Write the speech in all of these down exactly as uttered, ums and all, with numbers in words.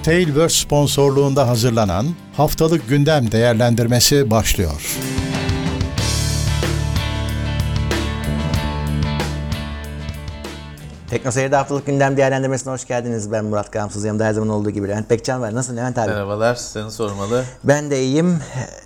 Tailverse sponsorluğunda hazırlanan Haftalık Gündem Değerlendirmesi başlıyor. Teknoseyir'de Haftalık Gündem Değerlendirmesi'ne hoş geldiniz. Ben Murat Gamsız. Yanımda her zaman olduğu gibi Levent Pekcan var. Nasılsın Levent abi? Merhabalar, seni sormalı. Ben de iyiyim.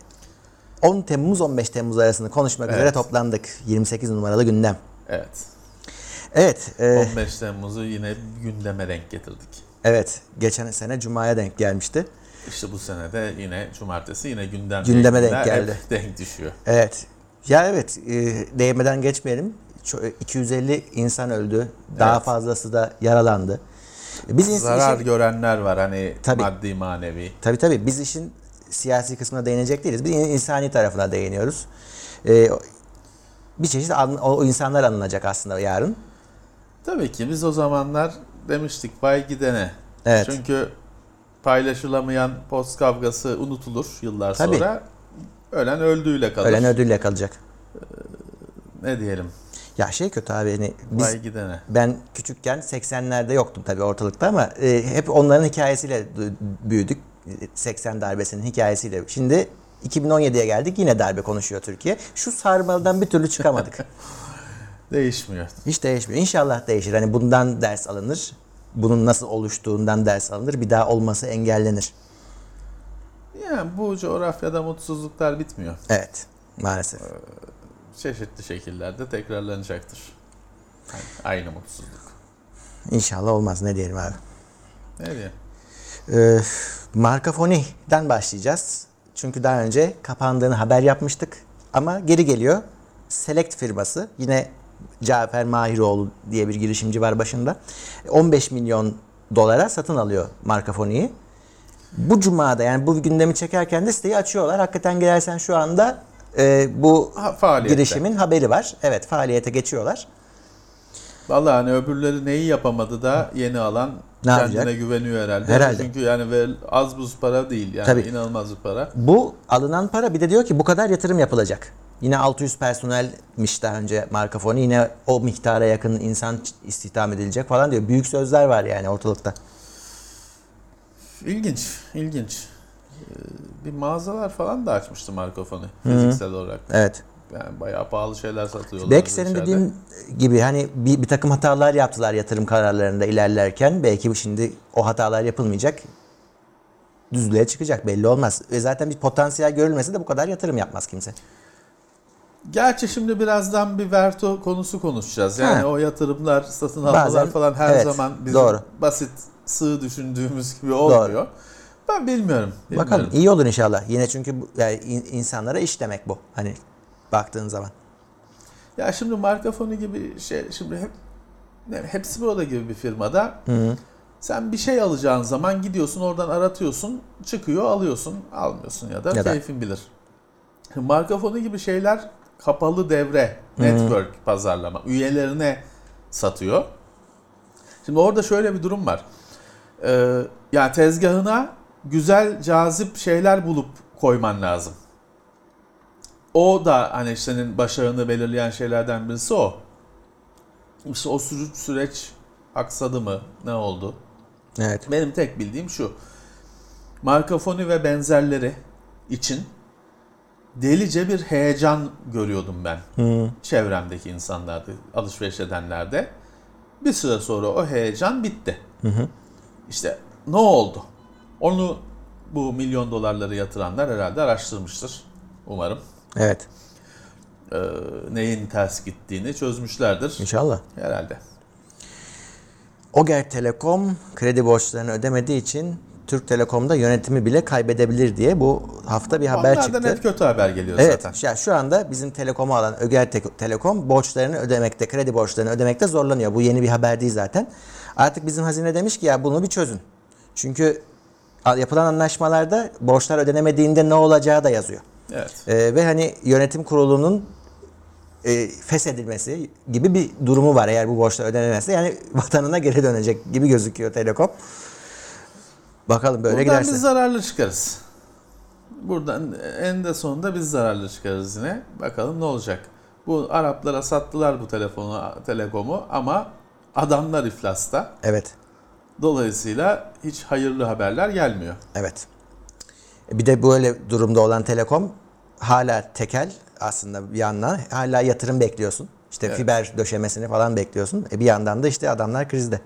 on Temmuz on beş Temmuz arasında konuşmak evet. üzere toplandık. yirmi sekiz numaralı gündem. Evet. Evet. E, on beş Temmuz'u yine gündeme denk getirdik. Evet. Geçen sene Cuma'ya denk gelmişti. İşte bu sene de yine cumartesi yine gündem gündeme denk geldi. Denk düşüyor. Evet. Ya evet. E, değinmeden geçmeyelim. iki yüz elli insan öldü. Daha evet. fazlası da yaralandı. Biz Zarar işin, görenler var hani tabii, maddi manevi. Tabii tabii. Biz işin siyasi kısmına değinecek değiliz. Biz insani tarafına değiniyoruz. Ee, bir çeşit an, o insanlar anılacak aslında yarın. Tabii ki biz o zamanlar demiştik vay gidene. Evet. Çünkü paylaşılamayan post kavgası unutulur yıllar tabii. sonra. Ölen öldüğüyle kalır. Ölen öldüğüyle kalacak. Ee, ne diyelim? Ya şey kötü abi hani biz, vay gidene. Ben küçükken seksenlerde yoktum tabii ortalıkta ama e, hep onların hikayesiyle büyüdük. seksen darbesinin hikayesiyle. Şimdi iki bin on yediye geldik, yine darbe konuşuyor Türkiye. Şu sarmaldan bir türlü çıkamadık. Değişmiyor. Hiç değişmiyor. İnşallah değişir. Hani bundan ders alınır. Bunun nasıl oluştuğundan ders alınır. Bir daha olması engellenir. Yani bu coğrafyada mutsuzluklar bitmiyor. Evet. Maalesef. Ee, çeşitli şekillerde tekrarlanacaktır. Yani aynı mutsuzluk. İnşallah olmaz. Ne diyelim abi? Ne diyelim? Ee, Marcofoni'den başlayacağız. Çünkü daha önce kapandığını haber yapmıştık. Ama geri geliyor. Select firması. Yine Cafer Mahiroğlu diye bir girişimci var başında. on beş milyon dolara satın alıyor Marcofoni'yi. Bu cumada, yani bu gündemi çekerken de siteyi açıyorlar. Hakikaten girersen şu anda e, bu ha, girişimin haberi var. Evet, faaliyete geçiyorlar. Vallahi hani öbürleri neyi yapamadı da yeni alan ne kendine yapacak? Güveniyor herhalde. Herhalde. Çünkü yani az buz para değil. Yani tabii. İnanılmaz bir para. Bu alınan para, bir de diyor ki bu kadar yatırım yapılacak. Yine altı yüz personelmiş daha önce Marcofoni. Yine o miktara yakın insan istihdam edilecek falan diyor. Büyük sözler var yani ortalıkta. İlginç, ilginç. Bir mağazalar falan da açmıştı Marcofoni fiziksel olarak. Evet. Yani bayağı pahalı şeyler satıyorlar. Belki senin içeride. Dediğin gibi hani bir, bir takım hatalar yaptılar yatırım kararlarında ilerlerken. Belki şimdi o hatalar yapılmayacak. Düzlüğe çıkacak, belli olmaz. Ve zaten bir potansiyel görülmese de bu kadar yatırım yapmaz kimse. Gerçi şimdi birazdan bir Verto konusu konuşacağız. Yani ha. o yatırımlar, satın almalar Bazen, falan her evet, zaman bizim doğru. basit, sığ düşündüğümüz gibi olmuyor. Doğru. Ben bilmiyorum, bilmiyorum. Bakalım, iyi olur inşallah. Yine çünkü yani insanlara iş demek bu. Hani baktığın zaman. Ya şimdi Marcofoni gibi şey, şimdi hep hepsi burada gibi bir firmada. Hı-hı. Sen bir şey alacağın zaman gidiyorsun, oradan aratıyorsun, çıkıyor, alıyorsun, almıyorsun ya da ya keyfin da. bilir. Marcofoni gibi şeyler kapalı devre, Hı-hı. network pazarlama, üyelerine satıyor. Şimdi orada şöyle bir durum var. Ee, yani tezgahına güzel, cazip şeyler bulup koyman lazım. O da hani senin başarını belirleyen şeylerden birisi o. İşte o süreç, süreç aksadı mı? Ne oldu? Evet. Benim tek bildiğim şu. Marcofoni ve benzerleri için delice bir heyecan görüyordum ben. Hı. Çevremdeki insanlarda, alışveriş edenlerde. Bir süre sonra o heyecan bitti. Hı hı. İşte ne oldu? Onu bu milyon dolarları yatıranlar herhalde araştırmıştır. Umarım. Evet. Ee, neyin ters gittiğini çözmüşlerdir. İnşallah. Herhalde. Oger Telekom kredi borçlarını ödemediği için Türk Telekom'da yönetimi bile kaybedebilir diye bu hafta bir haber Onlardan çıktı. Onlardan hep kötü haber geliyor evet, zaten. Evet. Şu anda bizim Telekom'u alan Oger Telekom borçlarını ödemekte, kredi borçlarını ödemekte zorlanıyor. Bu yeni bir haber değil zaten. Artık bizim hazine demiş ki ya bunu bir çözün. Çünkü yapılan anlaşmalarda borçlar ödenemediğinde ne olacağı da yazıyor. Evet. Ee, ve hani yönetim kurulunun e, feshedilmesi gibi bir durumu var eğer bu borçlar ödenemezse. Yani vatanına geri dönecek gibi gözüküyor Telekom. Bakalım böyle Buradan giderse. Buradan biz zararlı çıkarız. Buradan en de sonunda biz zararlı çıkarız yine. Bakalım ne olacak. Bu Araplara sattılar bu telefonu, telekomu ama adamlar iflasta. Evet. Dolayısıyla hiç hayırlı haberler gelmiyor. Evet. Bir de böyle durumda olan Telekom hala tekel aslında bir yandan. Hala yatırım bekliyorsun. İşte Evet. fiber döşemesini falan bekliyorsun. E bir yandan da işte adamlar krizde.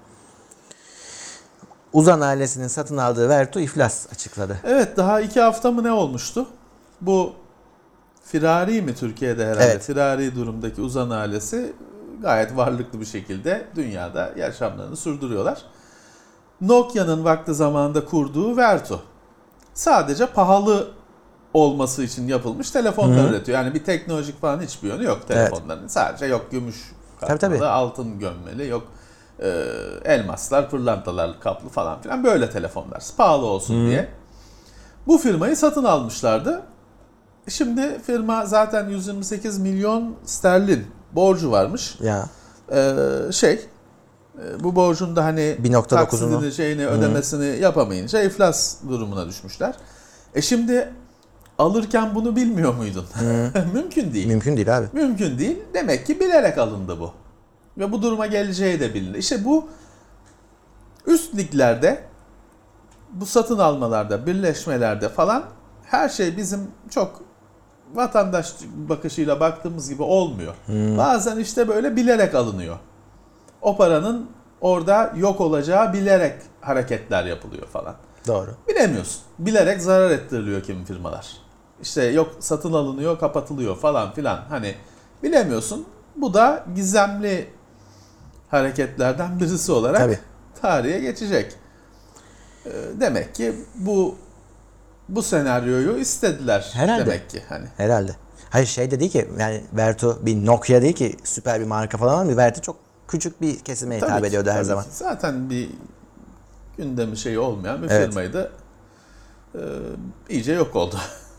Uzan ailesinin satın aldığı Vertu iflas açıkladı. Evet, daha iki hafta mı ne olmuştu? Bu firari mi Türkiye'de herhalde? Evet. Firari durumdaki Uzan ailesi gayet varlıklı bir şekilde dünyada yaşamlarını sürdürüyorlar. Nokia'nın vakti zamanında kurduğu Vertu. Sadece pahalı olması için yapılmış telefonlar Hı-hı. üretiyor. Yani bir teknolojik falan hiçbir yönü yok telefonların. Evet. Sadece yok gümüş katmalı, tabii, tabii. altın gömmeli, yok e, elmaslar, pırlantalar kaplı falan filan böyle telefonlar. Pahalı olsun Hı-hı. diye. Bu firmayı satın almışlardı. Şimdi firma zaten yüz yirmi sekiz milyon sterlin borcu varmış. Ya. Ee, şey bu borcun da hani bir nokta dokuzunu taksidini şeyini ödemesini Hı. yapamayınca iflas durumuna düşmüşler. E şimdi alırken bunu bilmiyor muydun? Mümkün değil. Mümkün değil abi. Mümkün değil. Demek ki bilerek alındı bu. Ve bu duruma geleceği de bilindi. İşte bu üst liglerde, bu satın almalarda, birleşmelerde falan her şey bizim çok vatandaş bakışıyla baktığımız gibi olmuyor. Hmm. Bazen işte böyle bilerek alınıyor. O paranın orada yok olacağı bilerek hareketler yapılıyor falan. Doğru. Bilemiyorsun. Bilerek zarar ettiriliyor kimi firmalar. İşte yok satın alınıyor, kapatılıyor falan filan. Hani bilemiyorsun. Bu da gizemli hareketlerden birisi olarak Tabii. tarihe geçecek. Demek ki bu bu senaryoyu istediler Herhalde. demek ki hani. Herhalde. Hayır şey de değil ki yani Vertu bir Nokia değil ki süper bir marka falan ama Vertu çok küçük bir kesime hitap tabii ediyordu ki, her tabii zaman. Ki. Zaten bir gündemi şeyi olmayan bir evet. firmaydı. Ee, iyice yok oldu.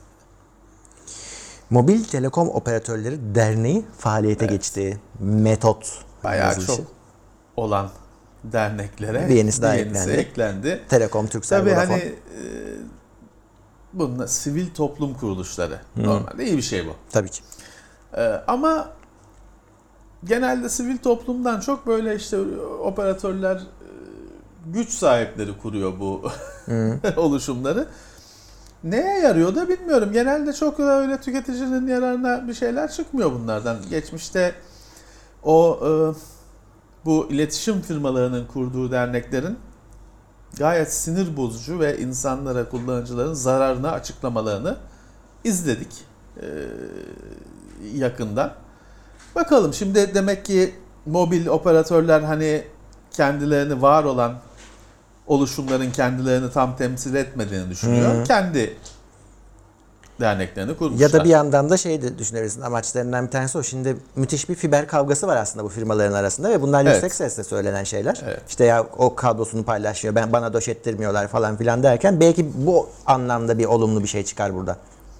Mobil Telekom Operatörleri Derneği faaliyete evet. geçti. Metot. Bayağı yazılışı. Çok olan derneklere bir yenisi daha yenisi eklendi. eklendi. Telekom, Turkcell, Tabii Vodafone. hani e, bunlar sivil toplum kuruluşları. Hmm. Normalde iyi bir şey bu. Tabii ki. E, ama genelde sivil toplumdan çok böyle işte operatörler, güç sahipleri kuruyor bu hmm. oluşumları. Neye yarıyor da bilmiyorum. Genelde çok öyle tüketicinin yararına bir şeyler çıkmıyor bunlardan. Geçmişte o e, bu iletişim firmalarının kurduğu derneklerin gayet sinir bozucu ve insanlara, kullanıcıların zararına açıklamalarını izledik e, yakından. Bakalım şimdi demek ki mobil operatörler hani kendilerini var olan oluşumların kendilerini tam temsil etmediğini düşünüyor. Hmm. Kendi derneklerini kurmuşlar. Ya da bir yandan da şey de düşünebilirsin. Amaçlarından bir tanesi o. Şimdi müthiş bir fiber kavgası var aslında bu firmaların arasında ve bunlar evet. yüksek sesle söylenen şeyler. Evet. İşte ya o kablosunu paylaşıyor, ben bana döş ettirmiyorlar falan filan derken belki bu anlamda bir olumlu bir şey çıkar burada.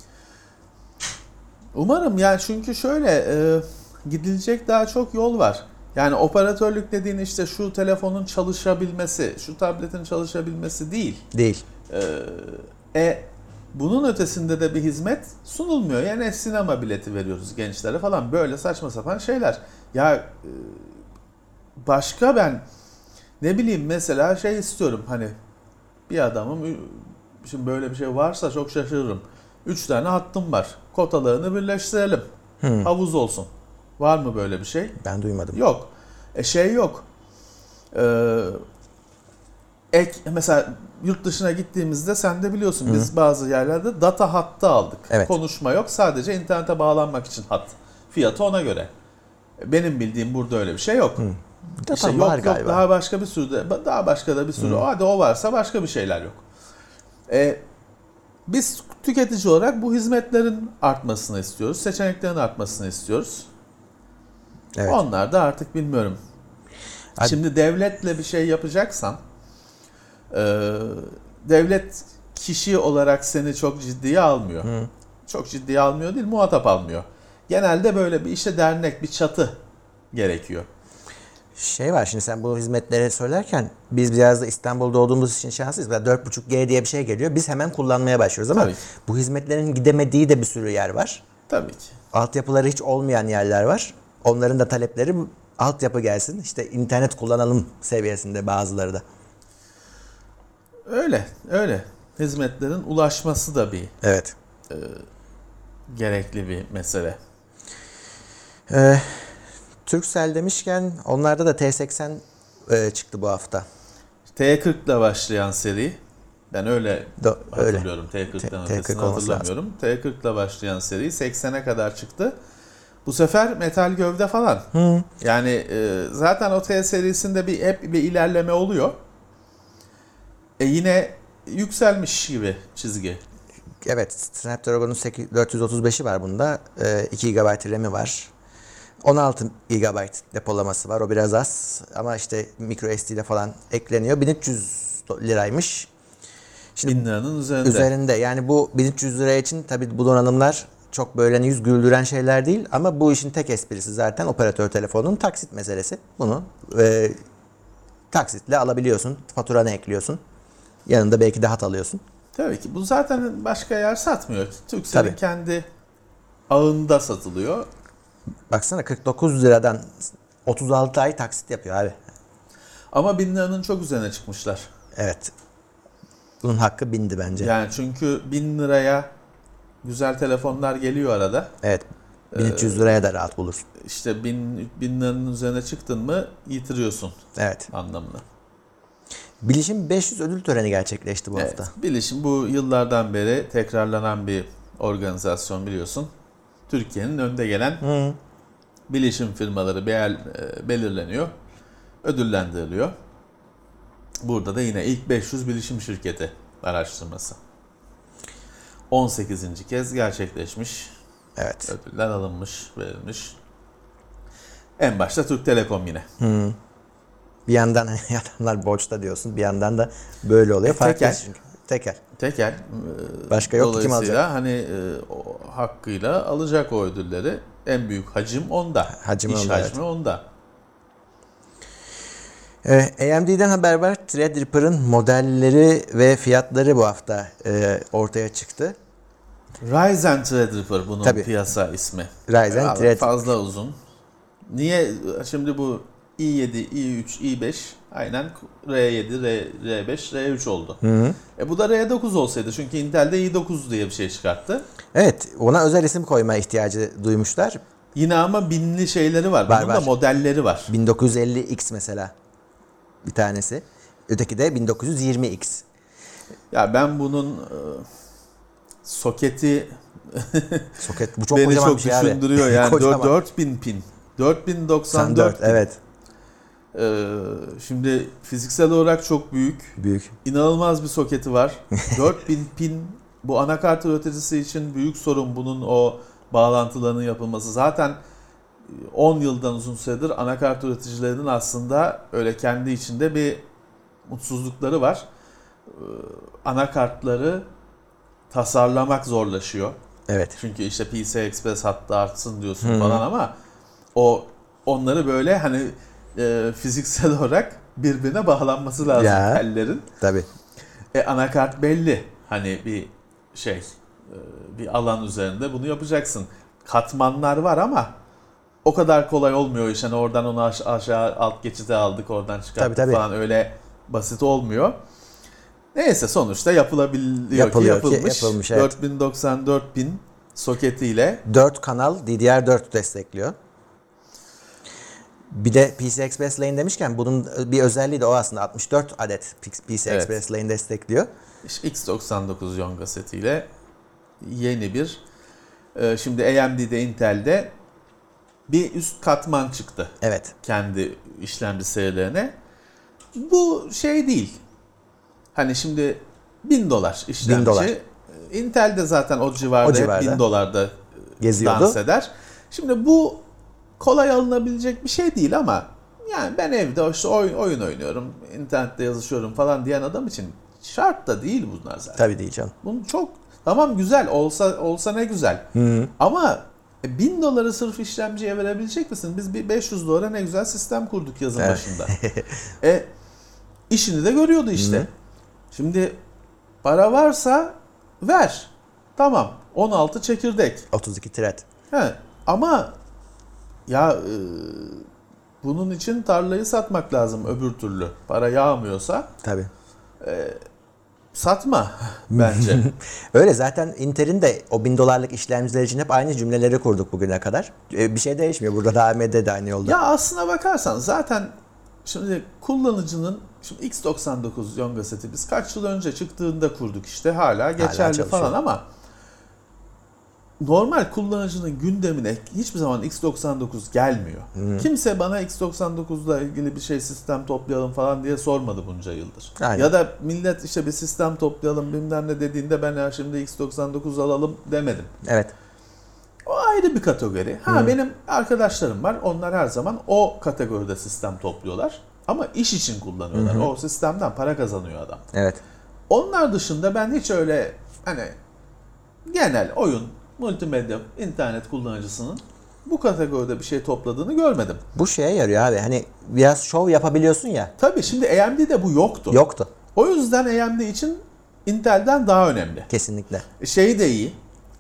Umarım ya çünkü şöyle e, gidilecek daha çok yol var. Yani operatörlük dediğin işte şu telefonun çalışabilmesi, şu tabletin çalışabilmesi değil. Değil. Ee, e bunun ötesinde de bir hizmet sunulmuyor. Yani sinema bileti veriyoruz gençlere falan böyle saçma sapan şeyler. Ya başka ben ne bileyim mesela şey istiyorum hani bir adamım şimdi böyle bir şey varsa çok şaşırırım. Üç tane hattım var. Kotalarını birleştirelim. Hmm. Havuz olsun. Var mı böyle bir şey? Ben duymadım. Yok. E şey yok. Ee, ek mesela yurt dışına gittiğimizde sen de biliyorsun Hı-hı. biz bazı yerlerde data hattı aldık. Evet. Konuşma yok. Sadece internete bağlanmak için hat. Fiyatı ona göre. Benim bildiğim burada öyle bir şey yok. Hı. İşte yok yok galiba. Daha başka bir sürü de, daha başka da bir sürü. Hı. Hadi o varsa başka bir şeyler yok. Ee, biz tüketici olarak bu hizmetlerin artmasını istiyoruz. Seçeneklerin artmasını istiyoruz. Evet. Onlar da artık bilmiyorum. Hadi. Şimdi devletle bir şey yapacaksan e, devlet kişi olarak seni çok ciddiye almıyor. Hı. Çok ciddiye almıyor değil, muhatap almıyor. Genelde böyle bir işte dernek, bir çatı gerekiyor. Şey var şimdi sen bu hizmetleri söylerken biz biraz da İstanbul'da olduğumuz için şanslıyız. dört buçuk G diye bir şey geliyor. Biz hemen kullanmaya başlıyoruz ama bu hizmetlerin gidemediği de bir sürü yer var. Tabii ki. Altyapıları hiç olmayan yerler var. Onların da talepleri altyapı gelsin. İşte internet kullanalım seviyesinde bazıları da. Öyle, öyle. Hizmetlerin ulaşması da bir Evet. gerekli bir mesele. Ee, Turkcell demişken onlarda da T seksen e, çıktı bu hafta. T kırk ile başlayan seri. Ben öyle Do- öyle. hatırlıyorum. T kırktan T- ötesini T kırk olması hatırlamıyorum. T kırk ile başlayan seri seksene kadar çıktı. Bu sefer metal gövde falan. Hı. Yani e, zaten o T serisinde bir hep bir ilerleme oluyor. E yine yükselmiş gibi çizgi. Evet, Snapdragon'un sekiz- dört yüz otuz beşi var bunda. Ee, iki gigabayt RAM'i var. on altı gigabayt depolaması var. O biraz az. Ama işte micro S D'de falan ekleniyor. bin üç yüz liraymış. Şimdi Bin liranın üzerinde. üzerinde. Yani bu bin üç yüz lira için tabii bu donanımlar çok böyle hani yüz güldüren şeyler değil. Ama bu işin tek esprisi zaten operatör telefonunun taksit meselesi. Bunu e, taksitle alabiliyorsun. Faturanı ekliyorsun. Yanında belki de hat alıyorsun. Tabii ki. Bu zaten başka yer satmıyor. Turkcell'in Tabii. kendi ağında satılıyor. Baksana kırk dokuz liradan otuz altı ay taksit yapıyor abi. Ama bin liranın çok üzerine çıkmışlar. Evet. Bunun hakkı bindi bence. Yani çünkü bin liraya güzel telefonlar geliyor arada. Evet. bin üç yüz liraya da rahat bulursun. İşte bin, bin liranın üzerine çıktın mı yitiriyorsun Evet. anlamını. Bilişim beş yüz ödül töreni gerçekleşti bu Evet, hafta. Bilişim bu yıllardan beri tekrarlanan bir organizasyon biliyorsun. Türkiye'nin önde gelen Hı. bilişim firmaları beğer, e, belirleniyor, ödüllendiriliyor. Burada da yine ilk beş yüz bilişim şirketi araştırması. on sekizinci kez gerçekleşmiş. Evet. Ödüller alınmış, verilmiş. En başta Türk Telekom yine. Hı. Bir yandan adamlar borçta diyorsun, bir yandan da böyle oluyor. E, Fark tekel. et çünkü. Tekel. Tekel. e, Başka yok ki, kim Dolayısıyla hani e, o hakkıyla alacak o ödülleri. En büyük hacim onda. Hacim İş onda, hacmi evet. onda. Ee, A M D'den haber var. Threadripper'ın modelleri ve fiyatları bu hafta e, ortaya çıktı. Ryzen Threadripper bunun Tabii. piyasa ismi. Ryzen Vallahi Thread- Fazla uzun. Niye şimdi bu i yedi, i üç, i beş aynen R yedi, R, R5, R üç oldu. Hı hı. E bu da R dokuz olsaydı çünkü Intel'de i dokuz diye bir şey çıkarttı. Evet, ona özel isim koyma ihtiyacı duymuşlar. Yine ama binli şeyleri var. Var, Bunun da var. modelleri var. bin dokuz yüz elli X mesela bir tanesi. Öteki de bin dokuz yüz yirmi X. Ya ben bunun e, soketi Soket bu çok beni kocaman çok bir şey abi. düşündürüyor yani. Kocaman. dört bin pin. dört bin doksan dört pin. Evet. Ee, şimdi fiziksel olarak çok büyük. Büyük. İnanılmaz bir soketi var. dört bin pin bu anakart üreticisi için büyük sorun bunun o bağlantılarının yapılması. Zaten on yıldan uzun süredir anakart üreticilerinin aslında öyle kendi içinde bir mutsuzlukları var. Ee, anakartları tasarlamak zorlaşıyor. Evet. Çünkü işte P C I Express hattı artsın diyorsun Hı. falan ama o onları böyle hani e, fiziksel olarak birbirine bağlanması lazım Ya. tellerin. Tabii. E, anakart belli. Hani bir şey e, bir alan üzerinde bunu yapacaksın. Katmanlar var ama o kadar kolay olmuyor iş. Hani oradan onu aş- aşağı alt geçide aldık, oradan çıkarttık Tabii, tabii. falan öyle basit olmuyor. Neyse sonuçta yapılabiliyor Yapılıyor ki ki yapılmış. yapılmış, evet. dört bin doksan dört pin soketiyle dört kanal D D R dört destekliyor. Bir de P C I Express Lane demişken bunun bir özelliği de o aslında. altmış dört adet P C I Evet. Express Lane destekliyor. işte X doksan dokuz Yonga setiyle yeni bir e, şimdi A M D'de Intel'de bir üst katman çıktı Evet. kendi işlemci serilerine. Bu şey değil. Hani şimdi bin dolar işlemci. bin dolar. Intel'de zaten o civarda, O civarda. hep bin dolarda Geziyordu. dans eder. Şimdi bu kolay alınabilecek bir şey değil ama yani ben evde işte oyun, oyun oynuyorum, internette yazışıyorum falan diyen adam için şart da değil bunlar zaten. Tabii değil canım. Bunun çok tamam güzel olsa olsa ne güzel. Hı. Ama e, bin doları sırf işlemciye verebilecek misin? Biz bir beş yüz dolara ne güzel sistem kurduk yazın Evet. başında. e işini de görüyordu işte. Hı. Şimdi para varsa ver. Tamam. on altı çekirdek. otuz iki thread. He. Ama ya e, bunun için tarlayı satmak lazım öbür türlü. Para yağmıyorsa Tabii. satma bence. Öyle zaten Intel'in de o bin dolarlık işlemciler için hep aynı cümleleri kurduk bugüne kadar. Bir şey değişmiyor. Burada da A M D de aynı yolda. Ya aslına bakarsan zaten şimdi kullanıcının şimdi X doksan dokuz Yonga seti biz kaç yıl önce çıktığında kurduk işte hala geçerli çalışıyor. falan ama normal kullanıcının gündemine hiçbir zaman X doksan dokuz gelmiyor. Hmm. Kimse bana X doksan dokuzla ilgili bir şey sistem toplayalım falan diye sormadı bunca yıldır. Aynen. Ya da millet işte bir sistem toplayalım bilmem ne dediğinde ben ya şimdi X doksan dokuz alalım demedim. Evet. O ayrı bir kategori. Ha hmm. benim arkadaşlarım var. Onlar her zaman o kategoride sistem topluyorlar. Ama iş için kullanıyorlar. Hmm. O sistemden para kazanıyor adam. Evet. Onlar dışında ben hiç öyle hani genel oyun, multimedya, internet kullanıcısının bu kategoride bir şey topladığını görmedim. Bu şeye yarıyor abi. Hani biraz şov yapabiliyorsun ya. Tabii şimdi A M D'de bu yoktu. Yoktu. O yüzden A M D için Intel'den daha önemli. Kesinlikle. Şey de iyi.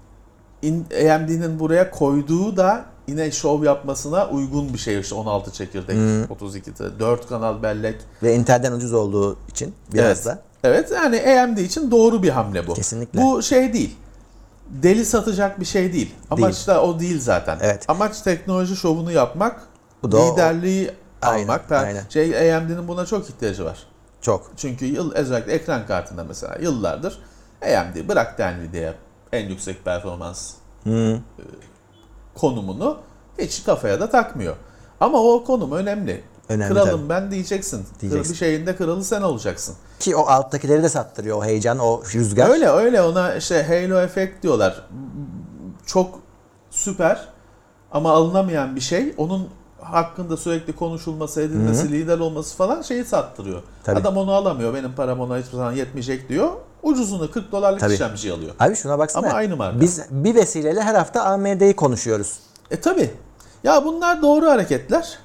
A M D'nin buraya koyduğu da yine şov yapmasına uygun bir şey. İşte on altı çekirdek, hmm. otuz iki dört kanal bellek. Ve Intel'den ucuz olduğu için biraz evet. da. Evet yani A M D için doğru bir hamle bu. Kesinlikle. Bu şey değil. Deli satacak bir şey değil. Amaç değil. da o değil zaten. Evet. Amaç teknoloji şovunu yapmak, bu da liderliği o. almak. Aynen, aynen. Şey, A M D'nin buna çok ihtiyacı var. Çok. Çünkü yıl, özellikle ekran kartında mesela yıllardır A M D bıraktı Nvidia'ya en yüksek performans hmm. konumunu hiç kafaya da takmıyor. Ama o konum önemli. önemli Kralım tabii. ben diyeceksin. diyeceksin. Bir şeyinde kralı sen olacaksın. Ki o alttakileri de sattırıyor o heyecan, o rüzgar. Öyle öyle ona işte Halo Effect diyorlar. Çok süper ama alınamayan bir şey. Onun hakkında sürekli konuşulması, edilmesi, Hı-hı. lider olması falan şeyi sattırıyor. Tabii. Adam onu alamıyor. Benim param ona hiçbir zaman yetmeyecek diyor. Ucuzunu kırk dolarlık Tabii. işlemci alıyor. Abi şuna baksana. Ama aynı marka. Biz bir vesileyle her hafta A M D'yi konuşuyoruz. E tabi. Ya bunlar doğru hareketler.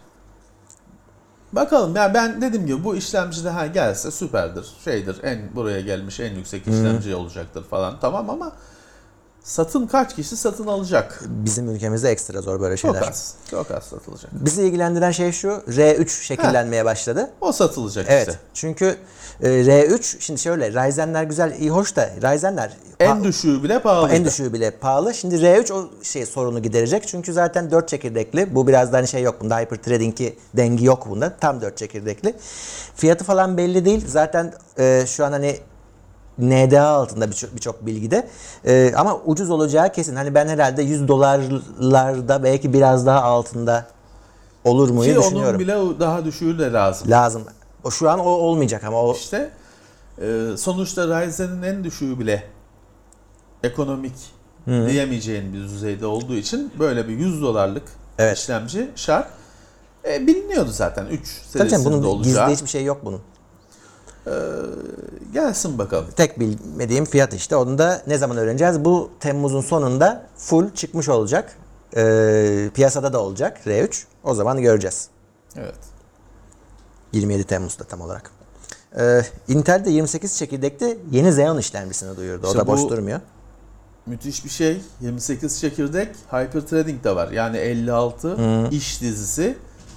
Bakalım yani ben dediğim gibi bu işlemci de ha gelse süperdir. Şeydir en buraya gelmiş en yüksek işlemci hmm. olacaktır falan tamam ama satın kaç kişi satın alacak? Bizim ülkemizde ekstra zor böyle şeyler. Çok az. Çok az satılacak. Bizi ilgilendiren şey şu. R üç şekillenmeye Heh, başladı. O satılacak evet, işte. Çünkü e, R üç şimdi şöyle Ryzen'ler güzel iyi hoş da Ryzen'ler en düşüğü bile pahalı. En düşüğü bile pahalı. Şimdi R üç o şey sorunu giderecek. Çünkü zaten dört çekirdekli. Bu biraz da hani şey yok bunda. Hyper-threading'i dengi yok bunda. Tam dört çekirdekli. Fiyatı falan belli değil. Zaten e, şu an hani N D A altında birçok birçok bilgide. Ee, ama ucuz olacağı kesin. Hani ben herhalde yüz dolarlarda belki biraz daha altında olur mu diye düşünüyorum. Ki onun bile daha düşüğü de lazım. Lazım. O şu an o olmayacak ama o İşte e, sonuçta Ryzen'in en düşüğü bile ekonomik Hı-hı. diyemeyeceğin bir düzeyde olduğu için böyle bir yüz dolarlık evet. işlemci şart. E, biliniyordu zaten üç serisinde bunun olacağı. Gizli hiçbir şey yok bunun. Ee, gelsin bakalım. Tek bilmediğim fiyat işte. Onu da ne zaman öğreneceğiz? Bu Temmuz'un sonunda full çıkmış olacak. Ee, piyasada da olacak R üç. O zaman göreceğiz. Evet. yirmi yedi Temmuz'da tam olarak. Ee, Intel de yirmi sekiz çekirdekli yeni Xeon işlemcisini duyurdu. İşte o da boş durmuyor. Müthiş bir şey. yirmi sekiz çekirdek Hyper-threading de var. Yani elli altı hmm. iş dizisi.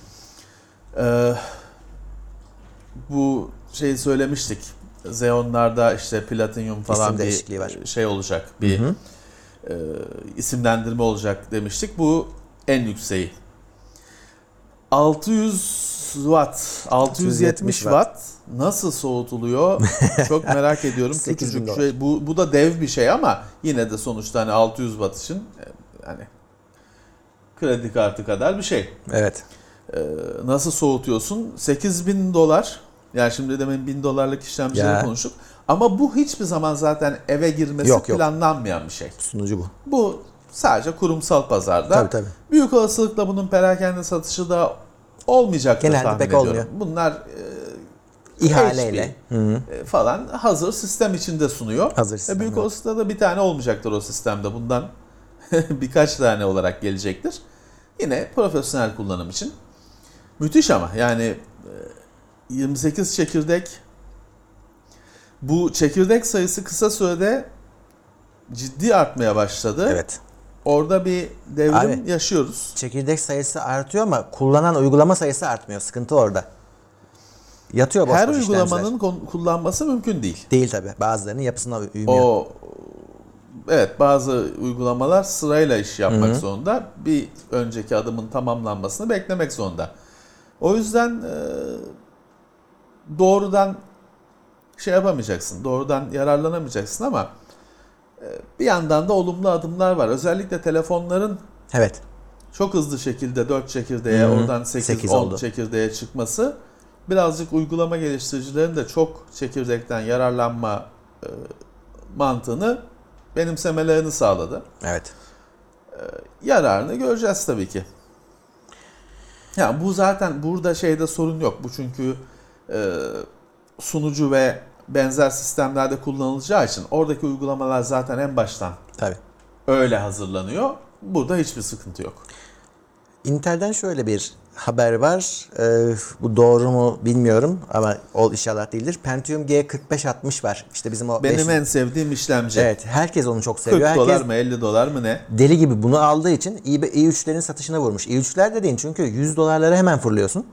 Ee, bu şeyi söylemiştik. Xeon'larda işte Platinum falan bir var. şey olacak. Bir hı hı. E, isimlendirme olacak demiştik. Bu en yükseği. altı yüz watt, altı yüz yetmiş watt nasıl soğutuluyor? Çok merak ediyorum. Küçücük şey. Bu bu da dev bir şey ama yine de sonuçta hani altı yüz watt için hani kredi kartı kadar bir şey. Evet. E, nasıl soğutuyorsun? sekiz bin dolar. Yani şimdi demin bin dolarlık işlemcileri konuştuk. Ama bu hiçbir zaman zaten eve girmesi yok, yok. planlanmayan bir şey. Sunucu bu. Bu sadece kurumsal pazarda. Tabii, tabii. Büyük olasılıkla bunun perakende satışı da olmayacaktır genelde tahmin pek ediyorum. Olmuyor. Bunlar e, ihaleyle H P falan hazır sistem içinde sunuyor. Hazır sistem. E, büyük olasılıkla da bir tane olmayacaktır o sistemde. Bundan birkaç tane olarak gelecektir. Yine profesyonel kullanım için. Müthiş ama yani yirmi sekiz çekirdek. Bu çekirdek sayısı kısa sürede ciddi artmaya başladı. Evet. Orada bir devrim Abi, yaşıyoruz. Çekirdek sayısı artıyor ama kullanan uygulama sayısı artmıyor. Sıkıntı orada. Yatıyor boş Her boş işlemciler. uygulamanın kon- kullanması mümkün değil. Değil tabii. Bazılarının yapısına uymuyor. O evet, bazı uygulamalar sırayla iş yapmak Hı-hı. zorunda. Bir önceki adımın tamamlanmasını beklemek zorunda. O yüzden e, doğrudan şey yapamayacaksın. Doğrudan yararlanamayacaksın ama e, bir yandan da olumlu adımlar var. Özellikle telefonların evet. çok hızlı şekilde dört çekirdeğe, Hı-hı. oradan sekiz on çekirdeğe çıkması birazcık uygulama geliştiricilerin de çok çekirdekten yararlanma e, mantığını benimsemelerini sağladı. Evet. Ee, yararını göreceğiz tabii ki. Yani bu zaten burada şeyde sorun yok. Bu çünkü e, sunucu ve benzer sistemlerde kullanılacağı için oradaki uygulamalar zaten en baştan tabii öyle hazırlanıyor. Burada hiçbir sıkıntı yok. Intel'den şöyle bir haber var. Ee, bu doğru mu bilmiyorum ama o inşallah değildir. Pentium G kırk beş altmış var. İşte bizim o benim beş... en sevdiğim işlemci. Evet, herkes onu çok seviyor. kırk dolar herkes mı elli dolar mı ne? Deli gibi bunu aldığı için i üçlerin satışına vurmuş. i üçler de değil çünkü yüz dolarlara hemen fırlıyorsun.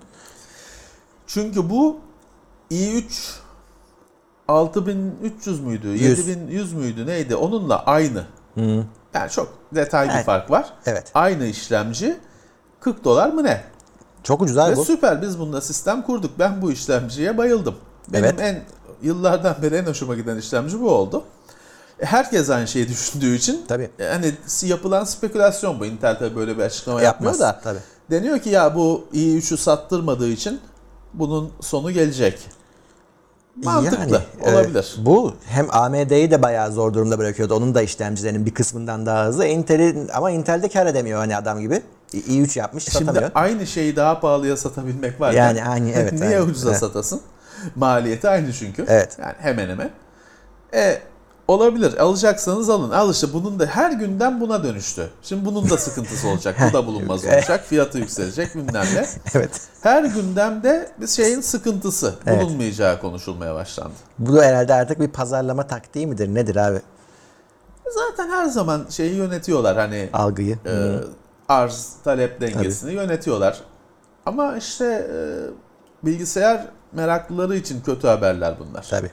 Çünkü bu i üç altı bin üç yüz müydü? yedi bin yüz müydü? Neydi? Onunla aynı. Hı. Yani çok detaylı evet. bir fark var. Evet. Aynı işlemci kırk dolar mı ne? Çok ucuz abi Ve bu. süper, biz bunda sistem kurduk. Ben bu işlemciye bayıldım. Benim evet. en yıllardan beri en hoşuma giden işlemci bu oldu. Herkes aynı şeyi düşündüğü için tabii. Hani yapılan spekülasyon bu. Intel tabii böyle bir açıklama Yapmaz, yapmıyor da. Tabii. Deniyor ki ya bu i üçü sattırmadığı için bunun sonu gelecek. Mantıklı yani, olabilir. E, bu hem A M D'yi de bayağı zor durumda bırakıyordu. Onun da işlemcilerinin bir kısmından daha hızlı. Intel'i ama Intel'de kar edemiyor hani adam gibi. i üç yapmış satamıyor. Şimdi aynı şeyi daha pahalıya satabilmek var. Yani aynı evet. Niye aynı. ucuza evet. satasın? Maliyeti aynı çünkü. Evet. Yani hemen hemen. E olabilir. Alacaksanız alın. Al işte, bunun da her günden buna dönüştü. Şimdi bunun da sıkıntısı olacak. Bu da bulunmaz olacak. Fiyatı yükselecek bilmem ne. Evet. Her gündemde bir şeyin sıkıntısı evet. bulunmayacağı konuşulmaya başlandı. Bu da herhalde artık bir pazarlama taktiği midir? Nedir abi? Zaten her zaman şeyi yönetiyorlar. Hani algıyı. E, arz talep dengesini Tabii. yönetiyorlar. Ama işte e, bilgisayar meraklıları için kötü haberler bunlar. Tabii.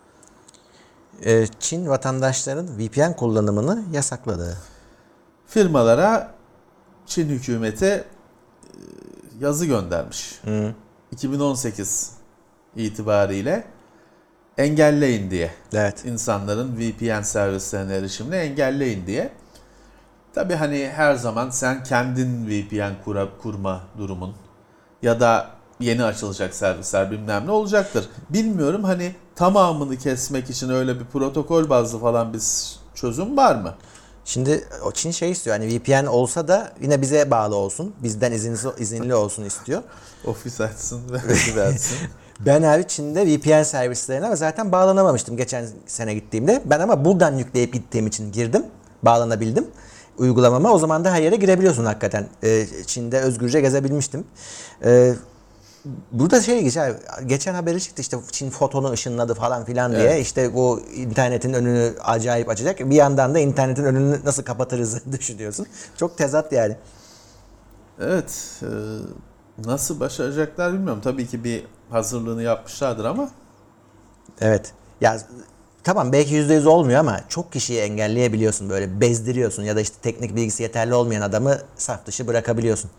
Çin vatandaşların V P N kullanımını yasakladı. Firmalara Çin hükümeti yazı göndermiş. Hı. iki bin on sekiz itibariyle engelleyin diye. Evet. İnsanların V P N servislerine erişimini engelleyin diye. Tabii hani her zaman sen kendin V P N kura, kurma durumun ya da yeni açılacak servisler bilmem ne olacaktır. Bilmiyorum hani tamamını kesmek için öyle bir protokol bazlı falan bir çözüm var mı? Şimdi o Çin şey istiyor, hani V P N olsa da yine bize bağlı olsun, bizden izinli, izinli olsun istiyor. Ofis açsın ve açsın. Ben abi Çin'de V P N servislerine zaten bağlanamamıştım geçen sene gittiğimde. Ben ama buradan yükleyip gittiğim için girdim, bağlanabildim uygulamama. O zaman da her yere girebiliyorsun hakikaten. Ee, Çin'de özgürce gezebilmiştim. Ee, Burada şey geçen, geçen haberi çıktı işte Çin fotonu ışınladı falan filan diye evet. işte bu internetin önünü acayip açacak. Bir yandan da internetin önünü nasıl kapatırız düşünüyorsun. Çok tezat yani. Evet. E, nasıl başaracaklar bilmiyorum. Tabii ki bir hazırlığını yapmışlardır ama. Evet. Ya tamam belki yüzde yüz olmuyor ama çok kişiyi engelleyebiliyorsun, böyle bezdiriyorsun ya da işte teknik bilgisi yeterli olmayan adamı saf dışı bırakabiliyorsun.